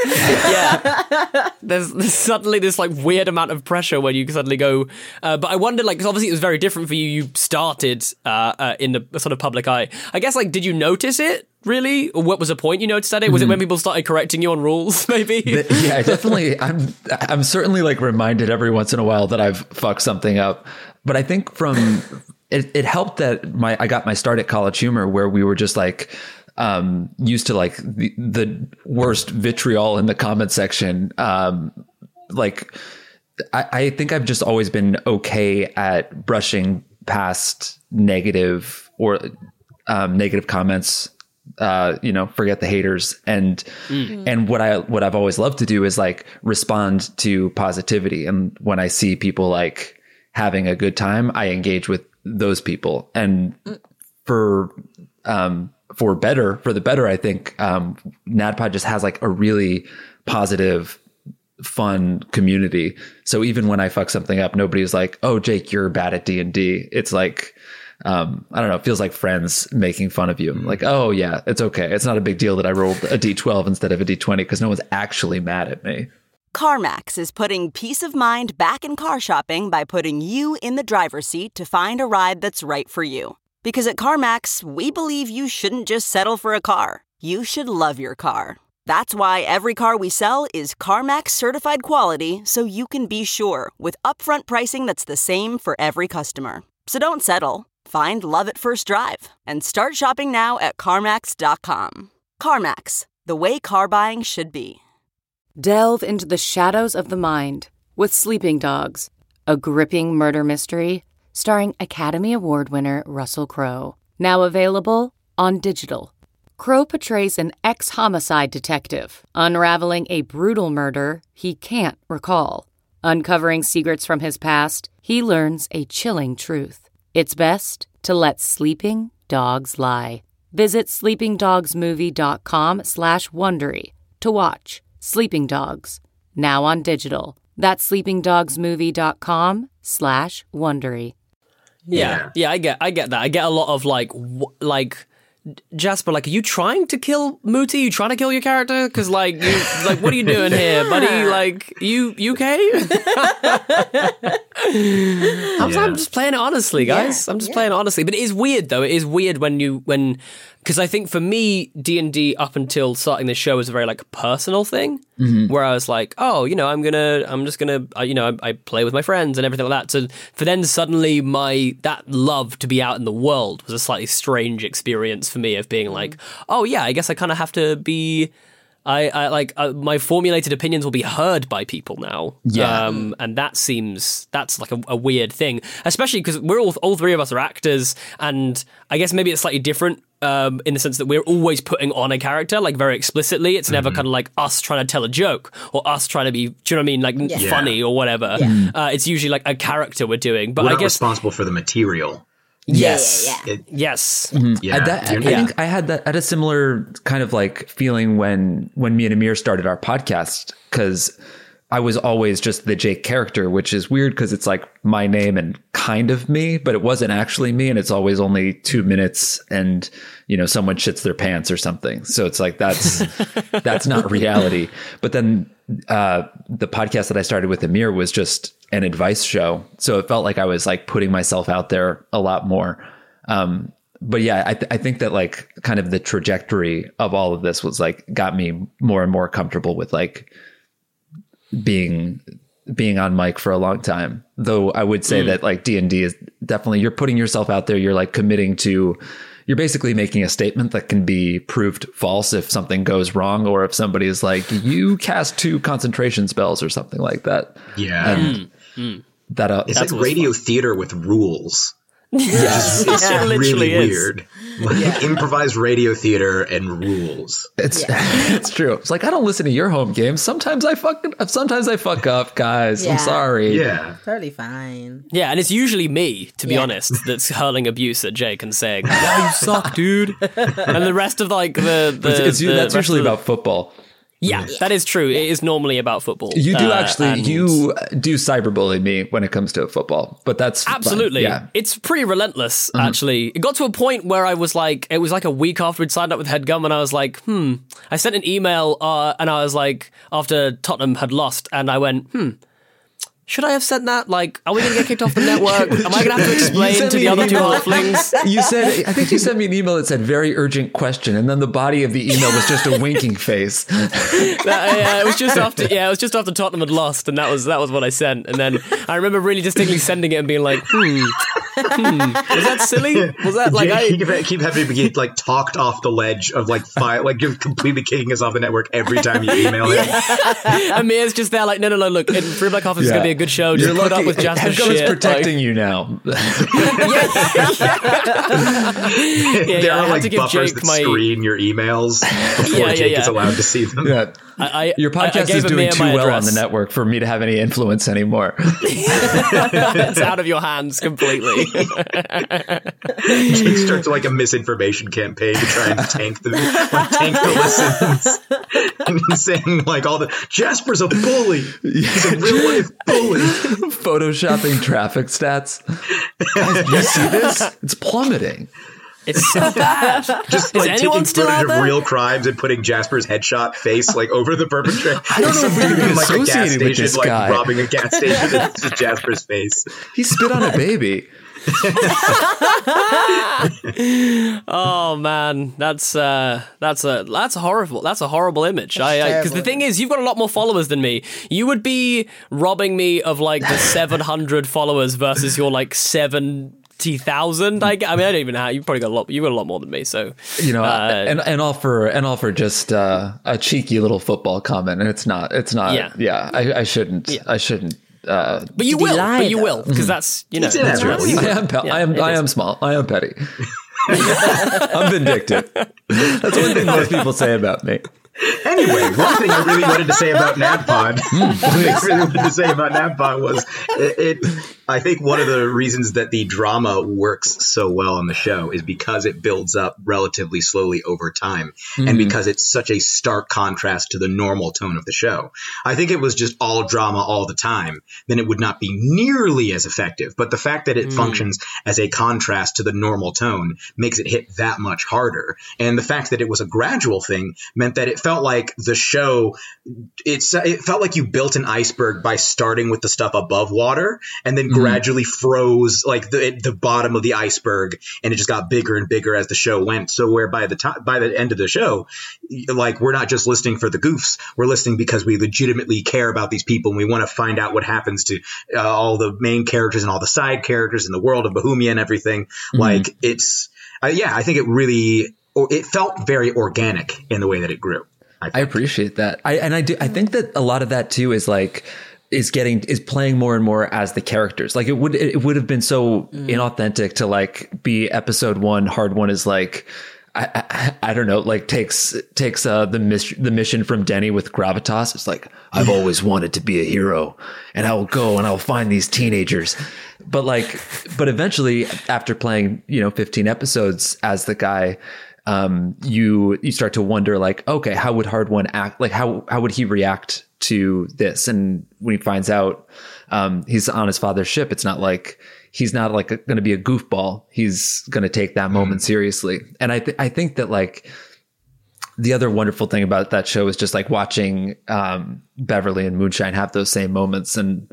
Yeah, there's suddenly this like weird amount of pressure when you suddenly go. But I wonder, like, because obviously it was very different for you. You started in the sort of public eye. I guess, like, did you notice it? Really? Or what was the point you noticed at it? Was it when people started correcting you on rules, maybe? Yeah, definitely. I'm certainly like reminded every once in a while that I've fucked something up. But I think from it helped that I got my start at College Humor, where we were just like used to like the worst vitriol in the comment section. Like I think I've just always been okay at brushing past negative or negative comments. Forget the haters. And what I've always loved to do is like respond to positivity. And when I see people like having a good time, I engage with those people. And for the better, I think, NADPOD just has like a really positive, fun community. So even when I fuck something up, nobody's like, oh, Jake, you're bad at D&D. It's like, I don't know. It feels like friends making fun of you. I'm like, oh yeah, it's okay. It's not a big deal that I rolled a D12 instead of a D20 because no one's actually mad at me. CarMax is putting peace of mind back in car shopping by putting you in the driver's seat to find a ride that's right for you. Because at CarMax, we believe you shouldn't just settle for a car. You should love your car. That's why every car we sell is CarMax certified quality, so you can be sure with upfront pricing that's the same for every customer. So don't settle. Find love at first drive and start shopping now at CarMax.com. CarMax, the way car buying should be. Delve into the shadows of the mind with Sleeping Dogs, a gripping murder mystery starring Academy Award winner Russell Crowe. Now available on digital. Crowe portrays an ex-homicide detective unraveling a brutal murder he can't recall. Uncovering secrets from his past, he learns a chilling truth. It's best to let sleeping dogs lie. Visit sleepingdogsmovie.com/Wondery to watch Sleeping Dogs, now on digital. That's sleepingdogsmovie.com/Wondery. Yeah, I get that. I get a lot of like Jasper, like, are you trying to kill Mooti? You trying to kill your character? Because what are you doing here, buddy? Like, you okay? I'm just playing it honestly, guys. I'm just playing it honestly. But it is weird, though. It is weird because I think for me, D&D up until starting this show was a very like personal thing, where I was like, oh, I'm just gonna, I play with my friends and everything like that. So for then suddenly that love to be out in the world was a slightly strange experience for me of being like, oh yeah, I guess I kind of have to be. My formulated opinions will be heard by people now. Yeah. And that's like a weird thing, especially because we're all three of us are actors, and I guess maybe it's slightly different in the sense that we're always putting on a character, like very explicitly. It's never kind of like us trying to tell a joke or us trying to be, do you know what I mean? Like funny or whatever. Yeah. It's usually like a character we're doing, but we're I not guess responsible for the material. Yes. Yes. Mm-hmm. I think I had a similar kind of like feeling when me and Amir started our podcast, because I was always just the Jake character, which is weird because it's like my name and kind of me, but it wasn't actually me. And it's always only 2 minutes and, someone shits their pants or something. So it's like, that's not reality. But then the podcast that I started with Amir was just an advice show. So it felt like I was like putting myself out there a lot more. But yeah, I think that like kind of the trajectory of all of this was like got me more and more comfortable with like being on mic for a long time. Though I would say that like D&D is definitely, you're putting yourself out there. You're like committing to, you're basically making a statement that can be proved false if something goes wrong, or if somebody is like, you cast 2 concentration spells or something like that. Yeah. And it's like radio theater with rules. Yes. It's It really literally is. weird. Like improvised radio theater and rules. It's true. It's like, I don't listen to your home games. Sometimes I fuck up, guys. I'm sorry. Yeah. Totally fine. Yeah, and it's usually me, to be honest, that's hurling abuse at Jake and saying, "Yeah, you suck, dude." And the rest of like that's usually about football. Yeah, that is true. It is normally about football. You do you do cyberbully me when it comes to football, but that's absolutely. fine. Yeah. It's pretty relentless, actually. It got to a point where I was like, it was like a week after we'd signed up with HeadGum, and I was like, I sent an email, and I was like, after Tottenham had lost, and I went, should I have sent that? Like, are we going to get kicked off the network? Am I going to have to explain to the other 2 halflings? I think you sent me an email that said very urgent question, and then the body of the email was just a winking face. It was just after Tottenham had lost, and that was what I sent. And then I remember really distinctly sending it and being like, was that silly? Was that like keep having to get like talked off the ledge of like like you're completely kicking us off the network every time you email it. Amir's just there like, no, look, Free Black Office is going to be a good show. Just put up with Jasper's shit. Headgum is protecting you now. There are like buffers that screen your emails before Jake is allowed to see them. Yeah. Your podcast is doing too well on the network for me to have any influence anymore. It's out of your hands completely. Jake starts like a misinformation campaign to try and tank the listens, and saying like all the Jasper's a bully. He's a real life bully. Photoshopping traffic stats. Guys, do you see this? It's plummeting. It's so bad. Just is like anyone taking still footage out of there? real crimes and putting Jasper's headshot face like over the perpetrator. I don't know if we can be like a gas associated with station, this like guy. robbing a gas station. It's just Jasper's face. He spit on a baby. Oh man, that's a horrible image. Because the thing is, you've got a lot more followers than me. You would be robbing me of like the 700 followers versus your like 7,000 20,000. I mean, I don't even have. You've probably got a lot. You've got a lot more than me. So and all for just a cheeky little football comment, and it's not. Yeah. I shouldn't. Yeah. I shouldn't. But you will. But you will, because that's That's true. I am small. I am petty. I'm vindictive. That's one thing most people say about me. Anyway, one thing I really wanted to say about NABPOD, was I think one of the reasons that the drama works so well on the show is because it builds up relatively slowly over time, and because it's such a stark contrast to the normal tone of the show. I think it was just all drama all the time, then it would not be nearly as effective. But the fact that it functions as a contrast to the normal tone makes it hit that much harder. And the fact that it was a gradual thing meant that it felt like the show, it felt like you built an iceberg by starting with the stuff above water and then gradually froze like the bottom of the iceberg, and it just got bigger and bigger as the show went. So where by the end of the show, like, we're not just listening for the goofs, we're listening because we legitimately care about these people and we want to find out what happens to all the main characters and all the side characters in the world of Bohemia and everything. Like, it's I think it felt very organic in the way that it grew. I appreciate that. I think that a lot of that too is like is playing more and more as the characters. Like it would have been so inauthentic to like be episode 1. Hard One is like I don't know, like takes the mission from Denny with gravitas. It's like, I've always wanted to be a hero, and I will go and I will find these teenagers. But eventually, after playing 15 episodes as the guy, you start to wonder, like, okay, how would Hard One act? Like, how would he react to this? And when he finds out he's on his father's ship, it's not like he's not like going to be a goofball. He's going to take that moment seriously. And I think that like the other wonderful thing about that show is just like watching Beverly and Moonshine have those same moments. And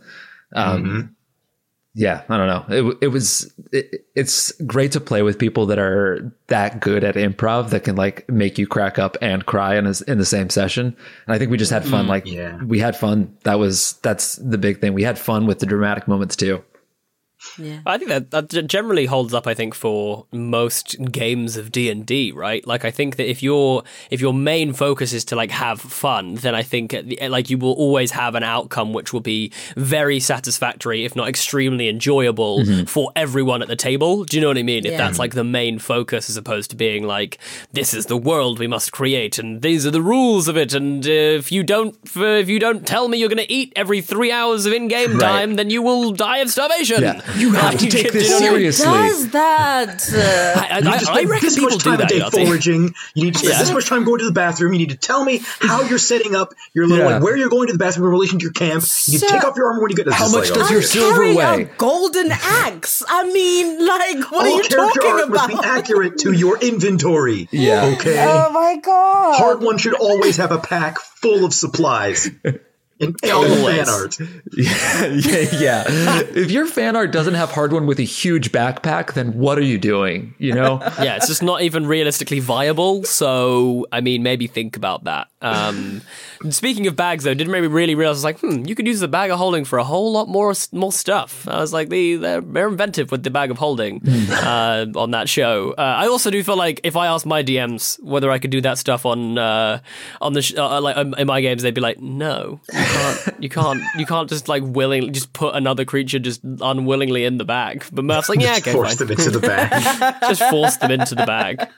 yeah, I don't know. It's great to play with people that are that good at improv that can like make you crack up and cry in the same session. And I think we just had fun. We had fun. That's the big thing. We had fun with the dramatic moments too. Yeah. I think that generally holds up, I think, for most games of D&D, right? Like, I think that if your main focus is to like have fun, then I think like you will always have an outcome which will be very satisfactory, if not extremely enjoyable for everyone at the table. Do you know what I mean? If that's like the main focus, as opposed to being like, this is the world we must create and these are the rules of it, and if you don't tell me you're going to eat every 3 hours of in-game time, then you will die of starvation. Yeah. You have to take this seriously. Who does that? I reckon people do that. Foraging. You need to spend this much time going to the bathroom. You need to tell me how you're setting up your little like, where you're going to the bathroom in relation to your camp. You need to take off your armor when you get to how much does your silver weigh? A golden axe. I mean, like, what are you talking about? Must be accurate to your inventory. Yeah. Okay. Oh my god. Hard One should always have a pack full of supplies. In all fan art. Yeah. If your fan art doesn't have Hard One with a huge backpack, then what are you doing? Yeah, it's just not even realistically viable. So, I mean, maybe think about that. Speaking of bags, though, didn't maybe really realize, I was like, you could use the bag of holding for a whole lot more stuff. I was like, they're inventive with the bag of holding on that show. I also do feel like if I asked my DMs whether I could do that stuff on the like in my games, they'd be like, no. You can't just like willingly just put another creature just unwillingly in the bag. But Murph's like, okay, force them into the bag. Just force them into the bag.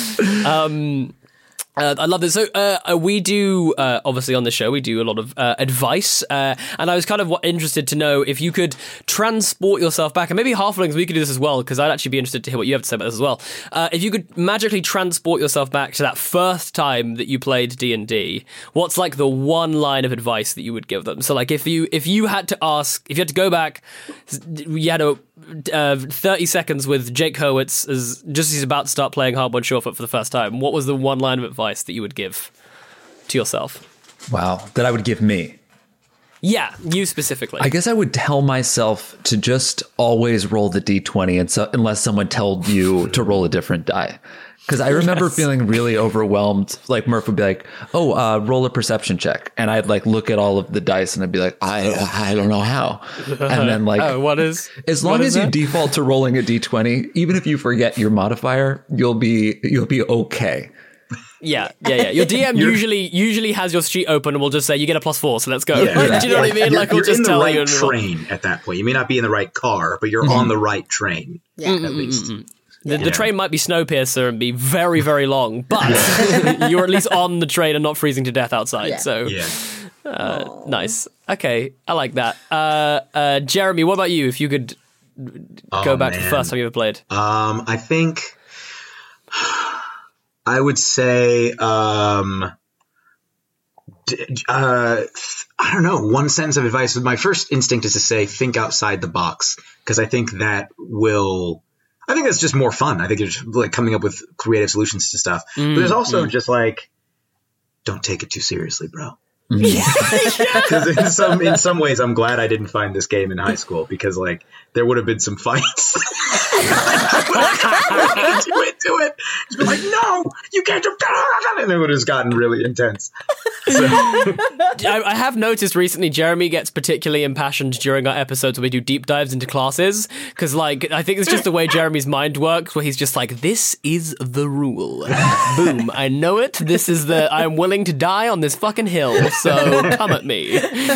I love this. So we do, obviously on the show, we do a lot of advice. And I was kind of interested to know if you could transport yourself back, and maybe Halflings, we could do this as well, because I'd actually be interested to hear what you have to say about this as well. If you could magically transport yourself back to that first time that you played D&D, what's like the one line of advice that you would give them? So like if you had to go back, you had 30 seconds with Jake Hurwitz as just as he's about to start playing Hard One Surefoot for the first time, what was the one line of advice that you would give to yourself? Wow, that I would give me. Yeah, you specifically. I guess I would tell myself to just always roll the D20 unless someone told you to roll a different die. Because I remember feeling really overwhelmed. Like Murph would be like, "Oh, roll a perception check," and I'd like look at all of the dice and I'd be like, "I don't know how." And then like, as long as you default to rolling a d20, even if you forget your modifier, you'll be okay. Yeah. Your DM usually has your sheet open and will just say you get a +4, so let's go. Do you know what I mean? Like, we'll just tell you. You're in the right train at that point. You may not be in the right car, but you're on the right train. Yeah. At least. The train might be Snowpiercer and be very, very long, but you're at least on the train and not freezing to death outside. Yeah. So, nice. Okay, I like that. Jeremy, what about you? If you could go back to the first time you ever played. I think I would say, I don't know, one sentence of advice. My first instinct is to say, think outside the box, because I think that's just more fun. I think it's like coming up with creative solutions to stuff. But there's also just like, don't take it too seriously, bro. Because in some ways, I'm glad I didn't find this game in high school, because like there would have been some fights. I would have into it. Just be like, no, you can't do that, and it would have gotten really intense. So. I have noticed recently Jeremy gets particularly impassioned during our episodes where we do deep dives into classes, because like I think it's just the way Jeremy's mind works, where he's just like, this is the rule. Boom, I know it. This is I'm willing to die on this fucking hill, so come at me.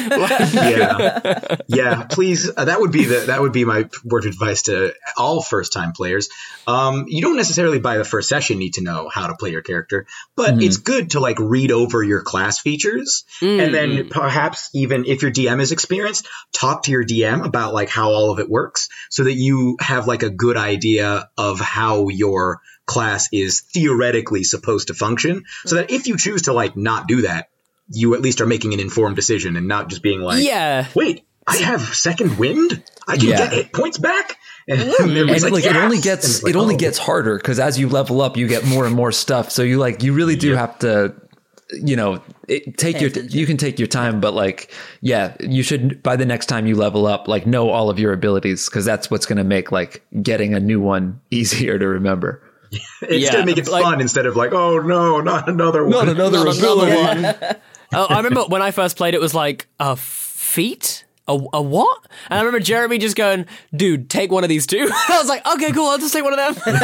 Yeah, please. That would be my word of advice to all first-time players. You don't necessarily by the first session need to know how to play your character, but it's good to like read over your class features, and then perhaps even if your DM is experienced, talk to your DM about like how all of it works, so that you have like a good idea of how your class is theoretically supposed to function, so that if you choose to like not do that, you at least are making an informed decision and not just being like, wait, I have second wind, I can get hit points back. And it only gets harder, because as you level up, you get more and more stuff. So you really do have to, you can take your time, but like, you should, by the next time you level up, like know all of your abilities, because that's what's going to make like getting a new one easier to remember. It's going to make it fun instead of like, oh no, not another one. Not another one. I remember when I first played, it was like a feat. A what? And I remember Jeremy just going, dude, take one of these two. I was like, okay, cool, I'll just take one of them.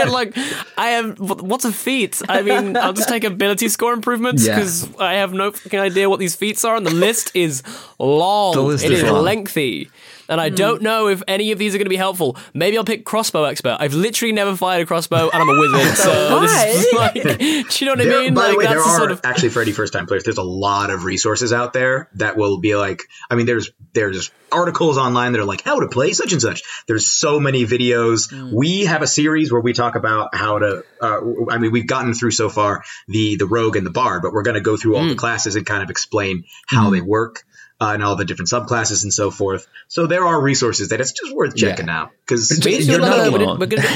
What's a feat? I mean, I'll just take ability score improvements, because I have no fucking idea what these feats are, and the list is long. It is lengthy. And I don't know if any of these are going to be helpful. Maybe I'll pick crossbow expert. I've literally never fired a crossbow, and I'm a wizard. So this is like, do you know what I mean? By the way, there are actually, for any first-time players, there's a lot of resources out there that will be like, I mean, there's articles online that are like how to play such and such. There's so many videos. We have a series where we talk about how to. We've gotten through so far the rogue and the bard, but we're going to go through all the classes and kind of explain how they work. And all the different subclasses and so forth. So there are resources that it's just worth checking out, because you're not alone.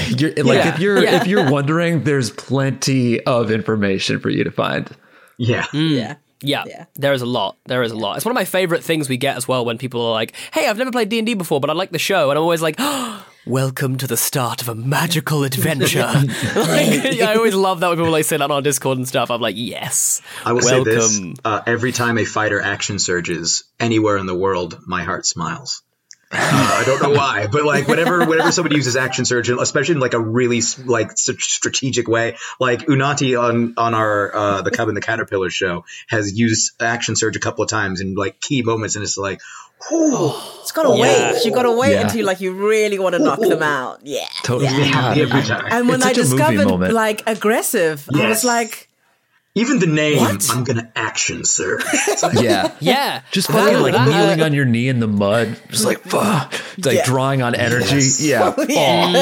If you're wondering, there's plenty of information for you to find. Yeah, there is a lot. It's one of my favorite things we get as well, when people are like, hey, I've never played D&D before, but I like the show. And I'm always like, welcome to the start of a magical adventure. I always love that when people like say that on our Discord and stuff. I'm like, yes. I will say this, every time a fighter action surges anywhere in the world, my heart smiles. I don't know why, but like whenever somebody uses action surge, especially in like a really like strategic way, like Unati on our the Cub and the Caterpillar show has used action surge a couple of times in like key moments, and it's like, it's gotta wait. You gotta wait until like you really want to knock them out. Yeah, totally. Every time. And when I discovered like aggressive, I was like, even the name, I'm gonna action surge. Just fucking like kneeling on your knee in the mud, just like fuck, it's like drawing on energy. Come on.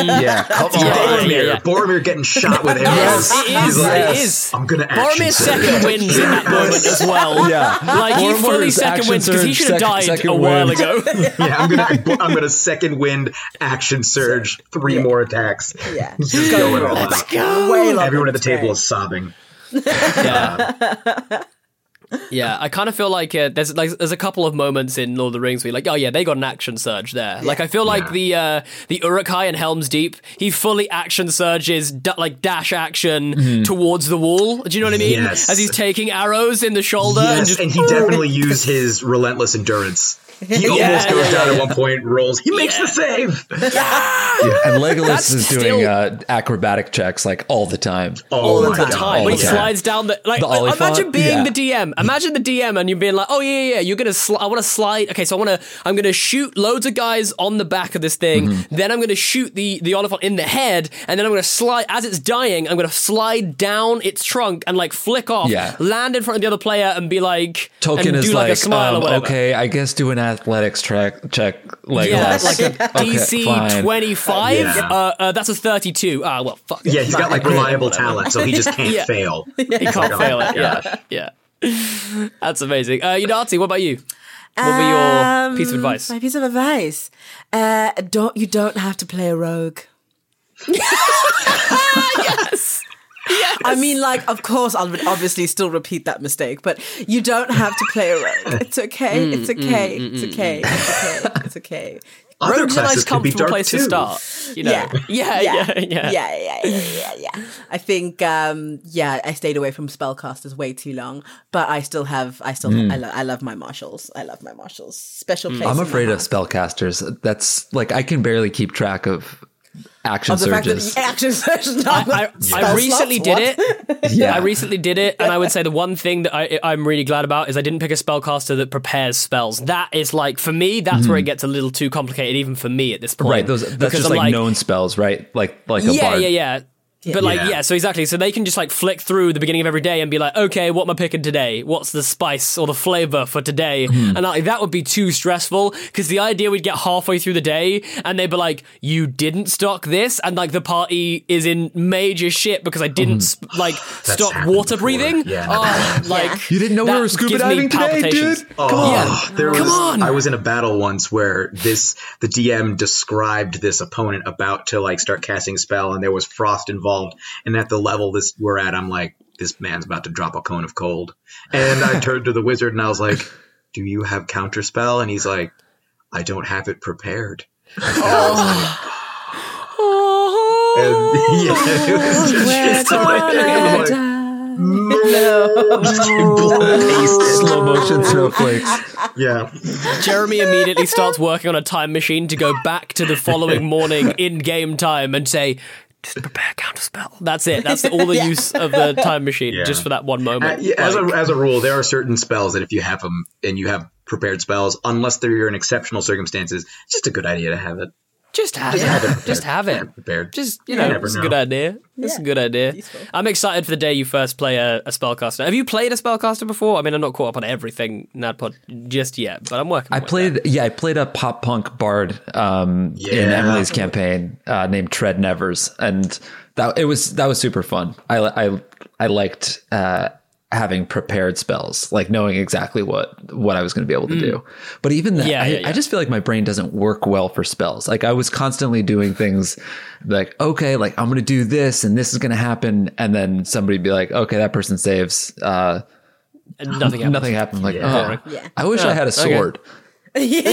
Boromir getting shot with arrows. It is. I'm gonna action Boromir's surge. second wins in that moment as well. Like he fully second wins, because he should have died a while ago. I'm gonna second wind action surge 3 more attacks. Just going all out. Let's go. Everyone at the table is sobbing. Yeah, I kind of feel like there's a couple of moments in Lord of the Rings where you're like, oh yeah, they got an action surge there. Like I feel like the Uruk-hai in Helm's Deep, he fully action surges dash action towards the wall. Do you know what I mean? Yes. As he's taking arrows in the shoulder. Yes, and he definitely used his relentless endurance. He almost goes down at one point, rolls. He makes the save. And Legolas is doing acrobatic checks like all the time. All the time. When he slides down the imagine being the DM. Imagine the DM and you being like, oh yeah, you're gonna. I want to slide. Okay, so I'm gonna shoot loads of guys on the back of this thing. Then I'm gonna shoot the Oliphant in the head, and then I'm gonna slide as it's dying. I'm gonna slide down its trunk and like flick off, land in front of the other player, and be like, Tolkien and is do like a smile or whatever. Okay, I guess do an athletics check. Legolas. Yeah, like a DC 25. Yeah. That's a 32. Ah, well, fuck. Yeah, he's got like reliable talent, so he just can't fail. He can't fail it. Yeah. That's amazing. Artie, what about you? What would be your piece of advice? My piece of advice: you don't have to play a rogue. Yes. Yes. I mean, like, of course, I would obviously still repeat that mistake, but you don't have to play a rogue. It's okay. It's okay. It's okay. It's okay. Other Rogue's a nice, classes can be comfortable dark place too. to start. You know? Yeah. I think, I stayed away from spellcasters way too long, but I love my marshals. I love my marshals. Special place. I'm afraid of spellcasters. That's like, I can barely keep track of action surges. I recently did it. Yeah. I recently did it, and I would say the one thing that I'm really glad about is I didn't pick a spellcaster that prepares spells. That is like, for me, that's where it gets a little too complicated, even for me at this point. Right, that's just like known spells, right? Like a bard. Yeah. But so exactly. So they can just like flick through the beginning of every day and be like, okay, what am I picking today? What's the spice or the flavor for today? And that would be too stressful, because the idea we'd get halfway through the day and they'd be like, you didn't stock this, and like the party is in major shit because I didn't stock water breathing. You didn't know we were scuba diving today, dude? Come on. I was in a battle once where the DM described this opponent about to like start casting a spell, and there was frost involved. And at the level we're at, I'm like, this man's about to drop a cone of cold. And I turned to the wizard and I was like, do you have counterspell? And he's like, I don't have it prepared. And I was like, it was just slow motion snowflakes. Yeah. Jeremy immediately starts working on a time machine to go back to the following morning in game time and say, just prepare counterspell. That's it. That's all the use of the time machine, just for that one moment. As a rule, there are certain spells that if you have them and you have prepared spells, unless they're in exceptional circumstances, it's just a good idea to have it. Just have it. Just have it. Prepared. Just, it's a good idea. It's a good idea. Useful. I'm excited for the day you first play a spellcaster. Have you played a spellcaster before? I mean, I'm not caught up on everything NADPOD just yet, but I'm working. I played a pop punk bard in Emily's campaign named Tread Nevers, and that was super fun. I liked having prepared spells, like knowing exactly what I was going to be able to do. But even that, I just feel like my brain doesn't work well for spells. Like I was constantly doing things like, okay, like I'm going to do this and this is going to happen. And then somebody would be like, okay, that person saves. And nothing happened. Nothing happened. Like, I wish I had a sword. Okay. Yeah.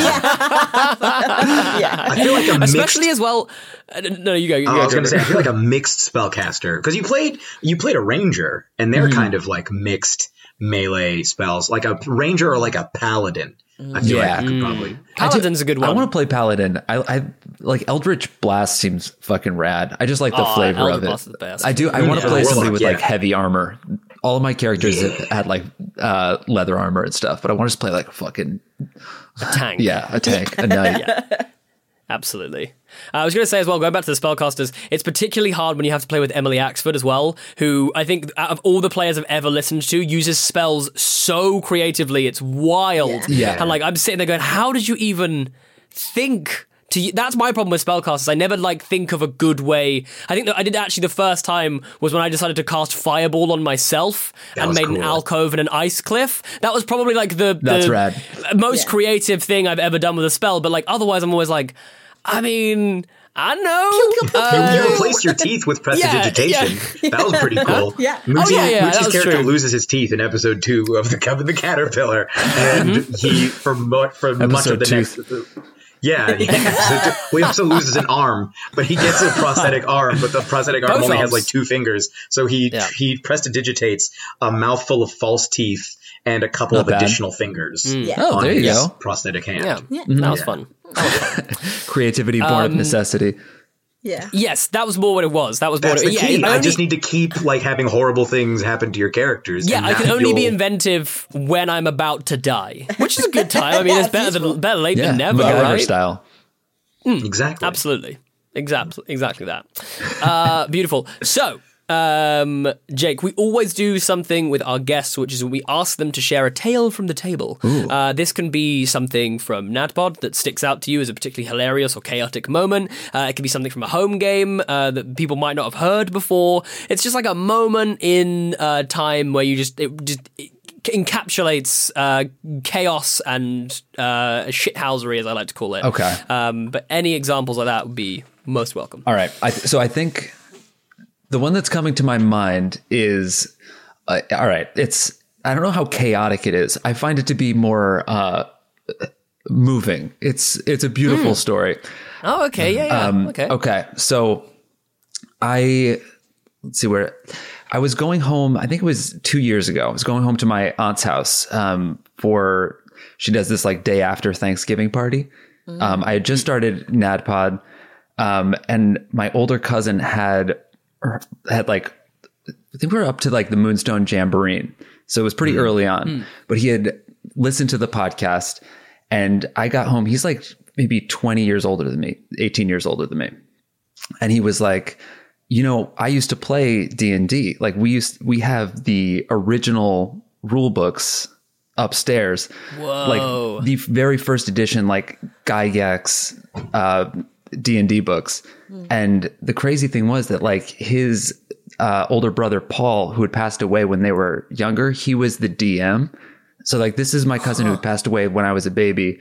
I feel like especially as well. No, you go. I was going to say, I feel like a mixed spellcaster, because you played a ranger, and they're kind of like mixed melee spells, like a ranger or like a paladin. I feel like you could probably. Paladin's a good one. I want to play paladin. I like Eldritch Blast seems fucking rad. I just like the flavor of it. Blast is the best. I do. I want to play somebody with like heavy armor. All of my characters had like leather armor and stuff, but I want to just play like a fucking tank. Yeah, a tank, a knight. Absolutely. I was going to say as well, going back to the spellcasters, it's particularly hard when you have to play with Emily Axford as well, who I think out of all the players I've ever listened to uses spells so creatively. It's wild. Yeah. And like I'm sitting there going, how did you even think to? That's my problem with spellcasters. I never like think of a good way. I think that I did actually the first time was when I decided to cast Fireball on myself and made an alcove and an ice cliff. That was probably like the most creative thing I've ever done with a spell. But like otherwise, I'm always like, I mean, I know. You replaced your teeth with prestidigitation. Yeah. That was pretty cool. Yeah. Muji's character loses his teeth in episode 2 of the Caterpillar, and he for much of the next. Yeah, he also loses an arm, but he gets a prosthetic arm, but the prosthetic arm only has like 2 fingers. So he prestidigitates a mouthful of false teeth and a couple of additional fingers Oh, there you go. prosthetic hand. Yeah. That was fun. Creativity born of necessity. Yeah. Yes, that was more what it was. That was more That's what the key. I just need to keep like having horrible things happen to your characters. Yeah, I can only be inventive when I'm about to die, which is a good time. I mean, it's better late than never, MacGyver right? style. Exactly. Absolutely. Exactly that. Beautiful. So, Jake, we always do something with our guests, which is we ask them to share a tale from the table. This can be something from NADPOD that sticks out to you as a particularly hilarious or chaotic moment. It can be something from a home game that people might not have heard before. It's just like a moment in time where it encapsulates chaos and shithousery, as I like to call it. Okay. But any examples like that would be most welcome. All right. So I think the one that's coming to my mind is, all right, I don't know how chaotic it is. I find it to be more moving. It's a beautiful story. Oh, okay. Yeah. Okay. So let's see where I was going home. I think it was 2 years ago. I was going home to my aunt's house she does this like day after Thanksgiving party. I had just started NADPOD, and my older cousin had like, I think we were up to like the Moonstone Jamboree. So it was pretty early on, but he had listened to the podcast, and I got home. He's like maybe 20 years older than me, 18 years older than me. And he was like, I used to play D&D. Like we have the original rule books upstairs. Whoa. Like the very first edition, like Gygax, D&D books. And the crazy thing was that like his older brother, Paul, who had passed away when they were younger, he was the DM. So like, this is my cousin who had passed away when I was a baby.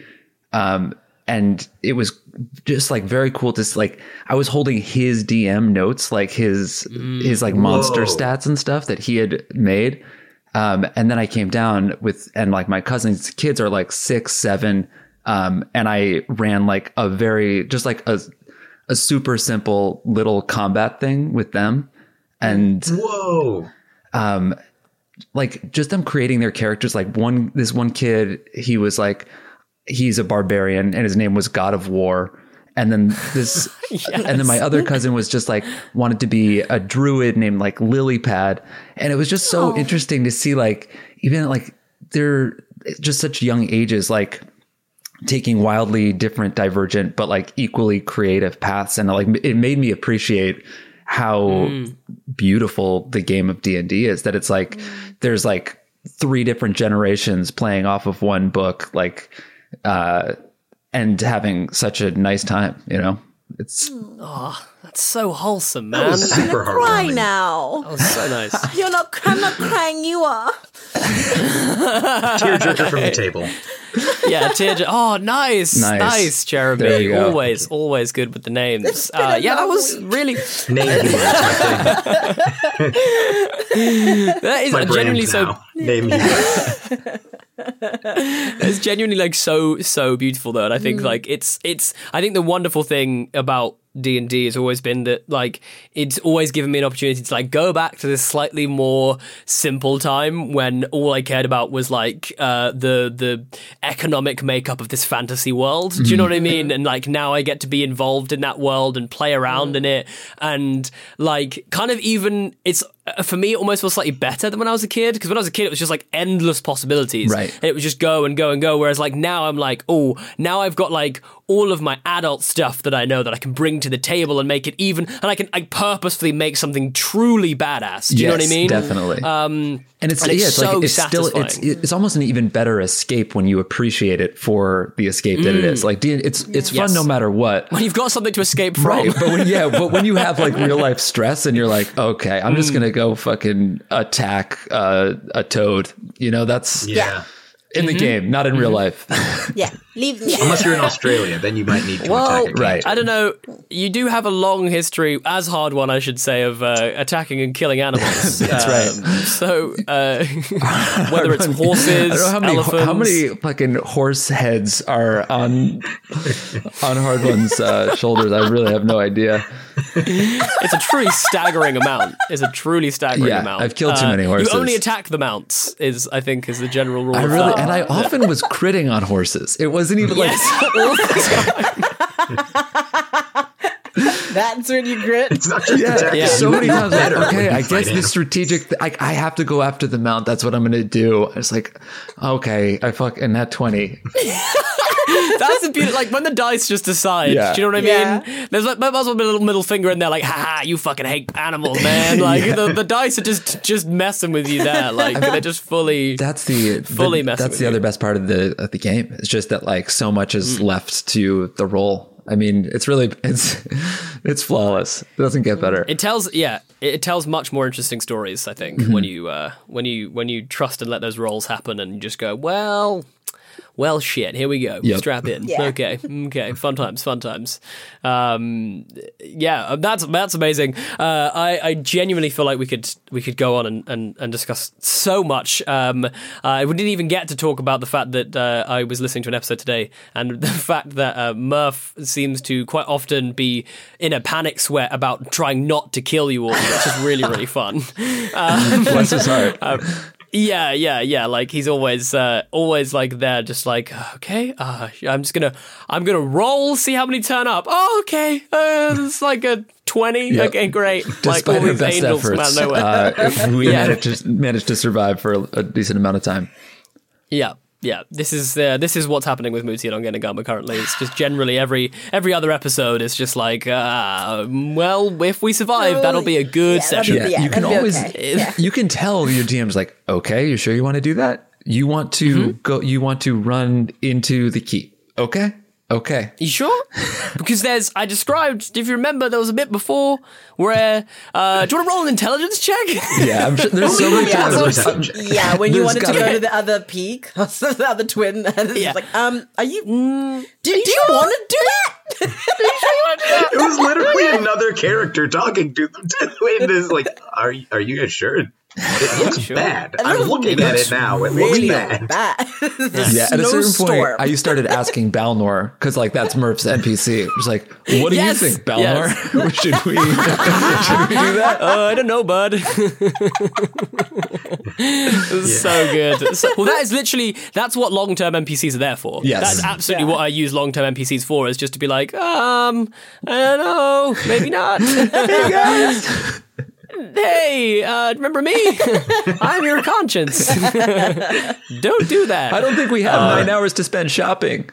And it was just like very cool to like, I was holding his DM notes, like his like monster stats and stuff that he had made. And then I came down and like my cousin's kids are like 6, 7. And I ran like just like a super simple little combat thing with them. And like just them creating their characters. Like this one kid, he was like, he's a barbarian and his name was God of War. And then and then my other cousin was just like, wanted to be a druid named like Lilypad. And it was just so interesting to see like, even like they're just such young ages, like taking wildly different, divergent, but like equally creative paths. And like, it made me appreciate how beautiful the game of D&D is, that it's like, there's like 3 different generations playing off of one book, like, and having such a nice time, it's that's so wholesome, man. That was super Cry now. That was so nice. I'm not crying, you are. Tearjerker from the table. Yeah, tearjerker. Oh, nice, Jeremy. There you go. Always good with the names. That was really. Name humor is my thing. That is My genuinely brand so. now. Name humor. It's genuinely like so beautiful though, and I think like it's I think the wonderful thing about D&D has always been that like it's always given me an opportunity to like go back to this slightly more simple time when all I cared about was like the economic makeup of this fantasy world. Do you know what I mean? And like now I get to be involved in that world and play around in it, and like kind of even it's for me it almost feels slightly better than when I was a kid, because when I was a kid it was just like endless possibilities, right? And it would just go and go and go, whereas like now I'm like, oh, now I've got like all of my adult stuff that I know that I can bring to the table and make it even, and I can purposefully make something truly badass. Do you know what I mean? Definitely. And it's so like it's satisfying. still it's almost an even better escape when you appreciate it for the escape that it is. Like it's fun no matter what. When you've got something to escape from. Right. But when you have like real life stress and you're like, okay, I'm just gonna go fucking attack a toad. That's in the game, not in real life. Yeah. Leave me. Unless you're in Australia, then you might need to attack a cage. right. I don't know. You do have a long history, as hard one, I should say, of attacking and killing animals. That's right. So, whether it's horses, I don't know elephants, how many fucking horse heads are on Hard One's shoulders. I really have no idea. it's a truly staggering amount. It's a truly staggering amount. I've killed too many horses. You only attack the mounts, I think, is the general rule. And I often was critting on horses. It wasn't even like all the time. That's when you grit. It's not just attacking. so many times. Like, Better okay, when you I guess fight the animals. strategic. I have to go after the mount. That's what I'm going to do. It's like, okay, and that 20. That's the beauty. Like when the dice just decide. Yeah. Do you know what I mean? There's like might as well be a little middle finger in there, like, ha, you fucking hate animals, man. Like the dice are just messing with you there. Like they're just fully. That's the fully messing. That's with the you. other best part of the game. It's just that like so much is left to the roll. I mean, it's really it's flawless. It doesn't get better. It tells much more interesting stories. I think when you trust and let those rolls happen, and you just go, well, shit, here we go. Yep. Strap in. Yeah. Okay. Fun times. That's amazing. I genuinely feel like we could go on and discuss so much. We didn't even get to talk about the fact that I was listening to an episode today, and the fact that Murph seems to quite often be in a panic sweat about trying not to kill you all, which is really, really fun. Bless his heart. Yeah. Like he's always like there, just like, okay, I'm gonna roll, see how many turn up. Oh, okay, it's like a 20. Yep. Okay, great. Despite like all her these best angels come out of efforts, nowhere. we managed to survive for a decent amount of time. Yeah. This is what's happening with Muti and Ongenagama currently. It's just generally every other episode is just like, well, if we survive, that'll be a good session. Yeah, you can that'll be always okay. you can tell your DM's like, okay, you sure you want to do that? You want to go? You want to run into the keep? Okay. You sure? Because I described, if you remember, there was a bit before where, do you want to roll an intelligence check? Yeah, I'm sure there's so many times. Yeah, when you There's wanted to gotta go be- to the other peak, the other twin, and it's Yeah. like, are you? Do you want to do that? It was literally another character talking to them. It is like, are you guys sure? It looks Sure. bad. I'm looking at it now. It Really looks bad. Yeah, at a certain point, I started asking Balnor because, like, that's Murph's NPC. It was like, "What do Yes, you think, Balnor? yes. Should we do that?" I don't know, bud. It's so good. Well, that is literally, that's what long-term NPCs are there for. Yes. That's absolutely what I use long-term NPCs for, is just to be like, I don't know, maybe not. Hey guys, Hey, remember me? I'm your conscience. Don't do that. I don't think we have 9 hours to spend shopping.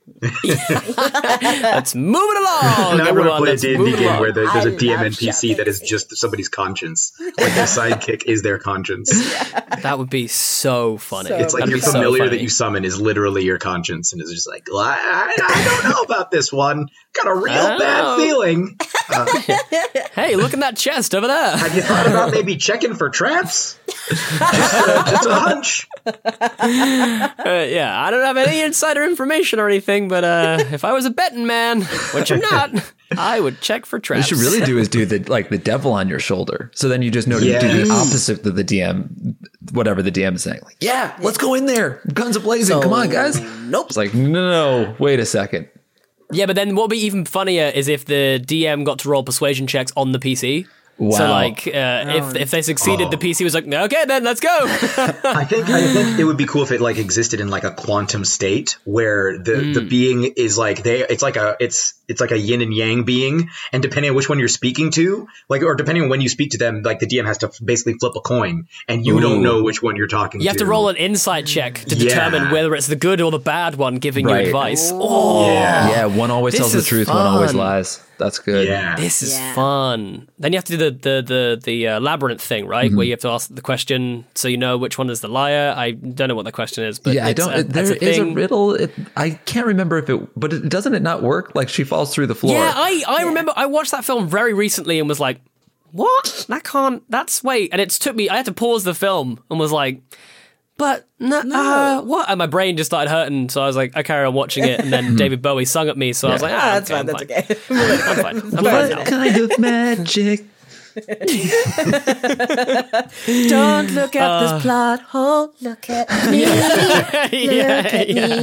Let's move it along. Now I want to everyone. play a Let's D&D move it game along. where there's a I DM love NPC shopping. that is just somebody's conscience. Like their sidekick is their conscience. That would be so funny. So It's like That'd your be so familiar funny. that you summon is literally your conscience, and it's just like, well, I don't know about this one. Got a real I don't bad know. feeling. Hey, look in that chest over there. Have you thought about maybe checking for traps? Just a hunch. Yeah, I don't have any insider information or anything, but if I was a betting man, which I'm not, I would check for What traps. you should really do is do the devil on your shoulder. So then you just know to do the Yes. opposite of the DM, whatever the DM is saying. Like, yeah, let's go in there. Guns a blazing. Come on, guys. Nope. It's like, no, wait a second. Yeah, but then what would be even funnier is if the DM got to roll persuasion checks on the PC. Wow. So, like, if they succeeded, the PC was like, okay, then let's go. I think it would be cool if it like existed in like a quantum state where the being is like it's like a yin and yang being, and depending on which one you're speaking to, like, or depending on when you speak to them, like the DM has to basically flip a coin, and you don't know which one you're talking to. You have to roll an insight check to Yeah. determine whether it's the good or the bad one giving you Right. advice. Oh, Yeah, one always This tells the is truth, one always fun. lies. That's good. Yeah. this is Yeah. fun. Then you have to do the labyrinth thing, right? Where you have to ask the question so you know which one is the liar. I don't know what the question is, but Yeah, I it's don't. that's There is a thing. riddle. I can't remember if it, but doesn't it not work? Like she falls through the floor. Yeah, I remember I watched that film very recently and was like, what? That can't, that's, wait. And it took me, I had to pause the film and was like, but no. What? And my brain just started hurting, so I was like, I carried on watching it, and then David Bowie sung at me, so I was like, That's okay, fine. That's okay. I'm fine. I'm fine now. Kind of magic. Don't look at this plot hole. Look at me. Look at me.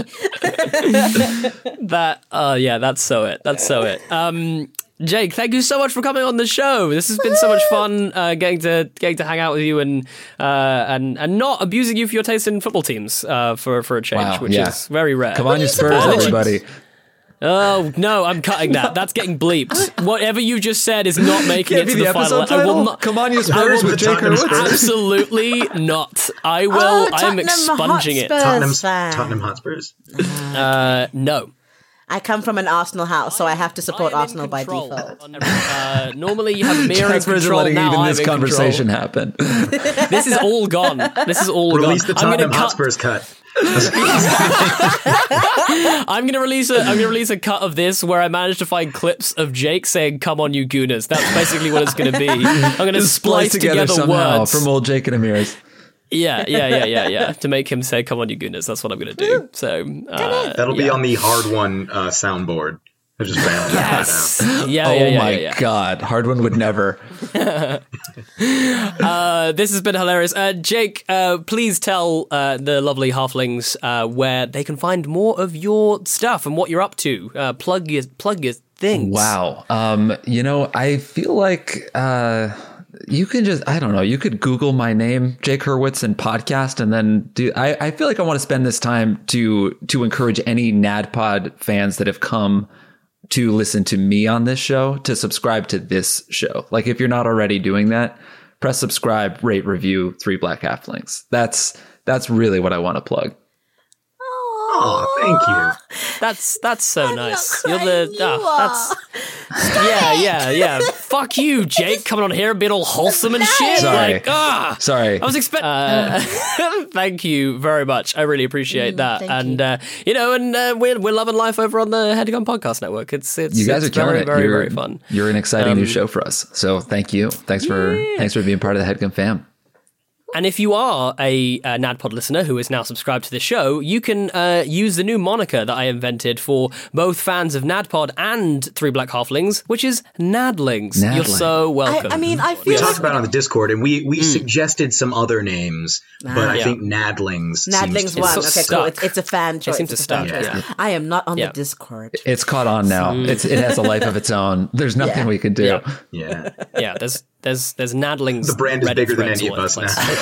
That's so it. That's so it. Jake, thank you so much for coming on the show. This has been so much fun getting to hang out with you and not abusing you for your taste in football teams for a change, which is very rare. Come on, you Spurs, everybody. Oh, no, I'm cutting that. That's getting bleeped. Whatever you just said is not making it to the final. I will not. Come on, you Spurs with Jake Hurwitz. Absolutely not. I will. I am expunging it. Tottenham Hotspurs? No. I come from an Arsenal house, so I have to support Arsenal by default. Normally you have mirror Transfers control. letting Now even I'm this in conversation control. happen. This is all gone. This is all Release gone. the Tottenham Hotspurs cut. I'm gonna release a cut of this where I managed to find clips of Jake saying "Come on, you Gooners." That's basically what it's gonna be. I'm gonna splice together somehow words from old Jake and Amir's. Yeah. To make him say "Come on, you Gooners." That's what I'm gonna do. So that'll be on the hard one soundboard. I just found that out. Yeah. My God, hard one would never. This has been hilarious. Jake, please tell the lovely halflings where they can find more of your stuff and what you're up to. Plug your things. Wow. I feel like you can just, I don't know, you could Google my name, Jake Hurwitz, and podcast, and then I feel like I want to spend this time to encourage any NADPod fans that have come to listen to me on this show to subscribe to this show. Like, if you're not already doing that, press subscribe, rate, review 3 Black Halflings. That's really what I want to plug. Oh, thank you. That's so nice. You're the yeah. Fuck you, Jake, coming on here and being all wholesome and shit. Sorry. Sorry. I was expecting. Thank you very much. I really appreciate that. And we're loving life over on the Headgun Podcast Network. It's you guys are killing very, it. very, very fun. You're an exciting new show for us. So thank you. Thanks for being part of the Headgun fam. And if you are a NADPod listener who is now subscribed to the show, you can use the new moniker that I invented for both fans of NADPod and 3 Black Halflings, which is Nadlings. You're so welcome. I feel we talked about it on the Discord, and we suggested some other names, but I think Nadlings. Nadlings one. Okay, cool. It's a fan choice. It seems to stuck. Yeah. I am not on the Discord. It's caught on now. It has a life of its own. There's nothing we can do. Yeah. There's Nadlings. The brand is Reddit bigger than threads any of all us over the now.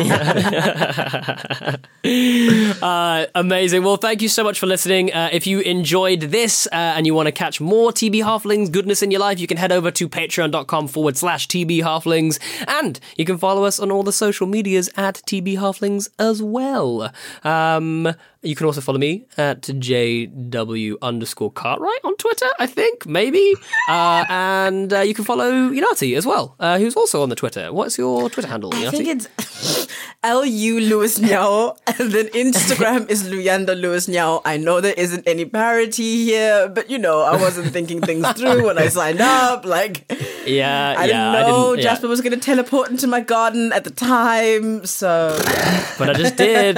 Amazing. Well, thank you so much for listening. If you enjoyed this and you want to catch more TB Halflings goodness in your life, you can head over to patreon.com/TB Halflings, and you can follow us on all the social medias at TB Halflings as well. You can also follow me at JW_Cartwright on Twitter, I think, maybe. And you can follow Yanati as well, who's also on the Twitter. What's your Twitter handle, Yanati? I think it's LU Lewis Nyao, and then Instagram is Luyanda Lewis Nyao. I know there isn't any parity here, but I wasn't thinking things through when I signed up. I didn't know Jasper was going to teleport into my garden at the time, so. But I just did.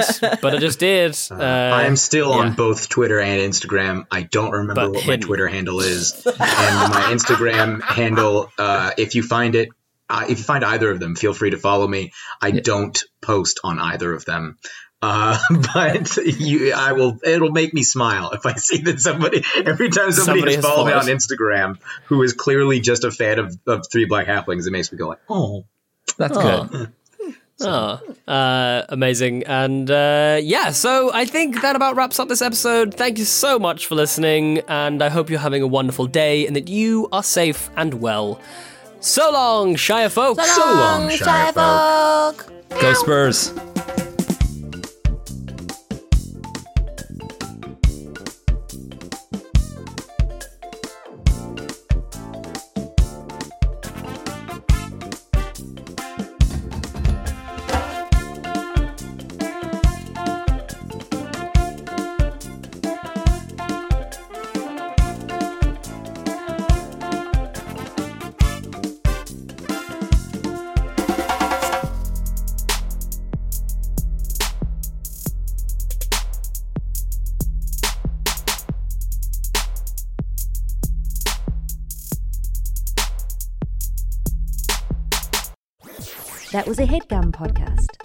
I am still on both Twitter and Instagram. I don't remember what my Twitter handle is. And my Instagram handle, if you find either of them, feel free to follow me. I don't post on either of them. But it'll make me smile if I see that every time somebody has followed me on Instagram who is clearly just a fan of 3 Black Halflings, it makes me go like, oh, that's good. Amazing. And so I think that about wraps up this episode. Thank you so much for listening, and I hope you're having a wonderful day and that you are safe and well. So long, Shire folk. So long, Shire folk. Go Spurs. That was a HeadGum podcast.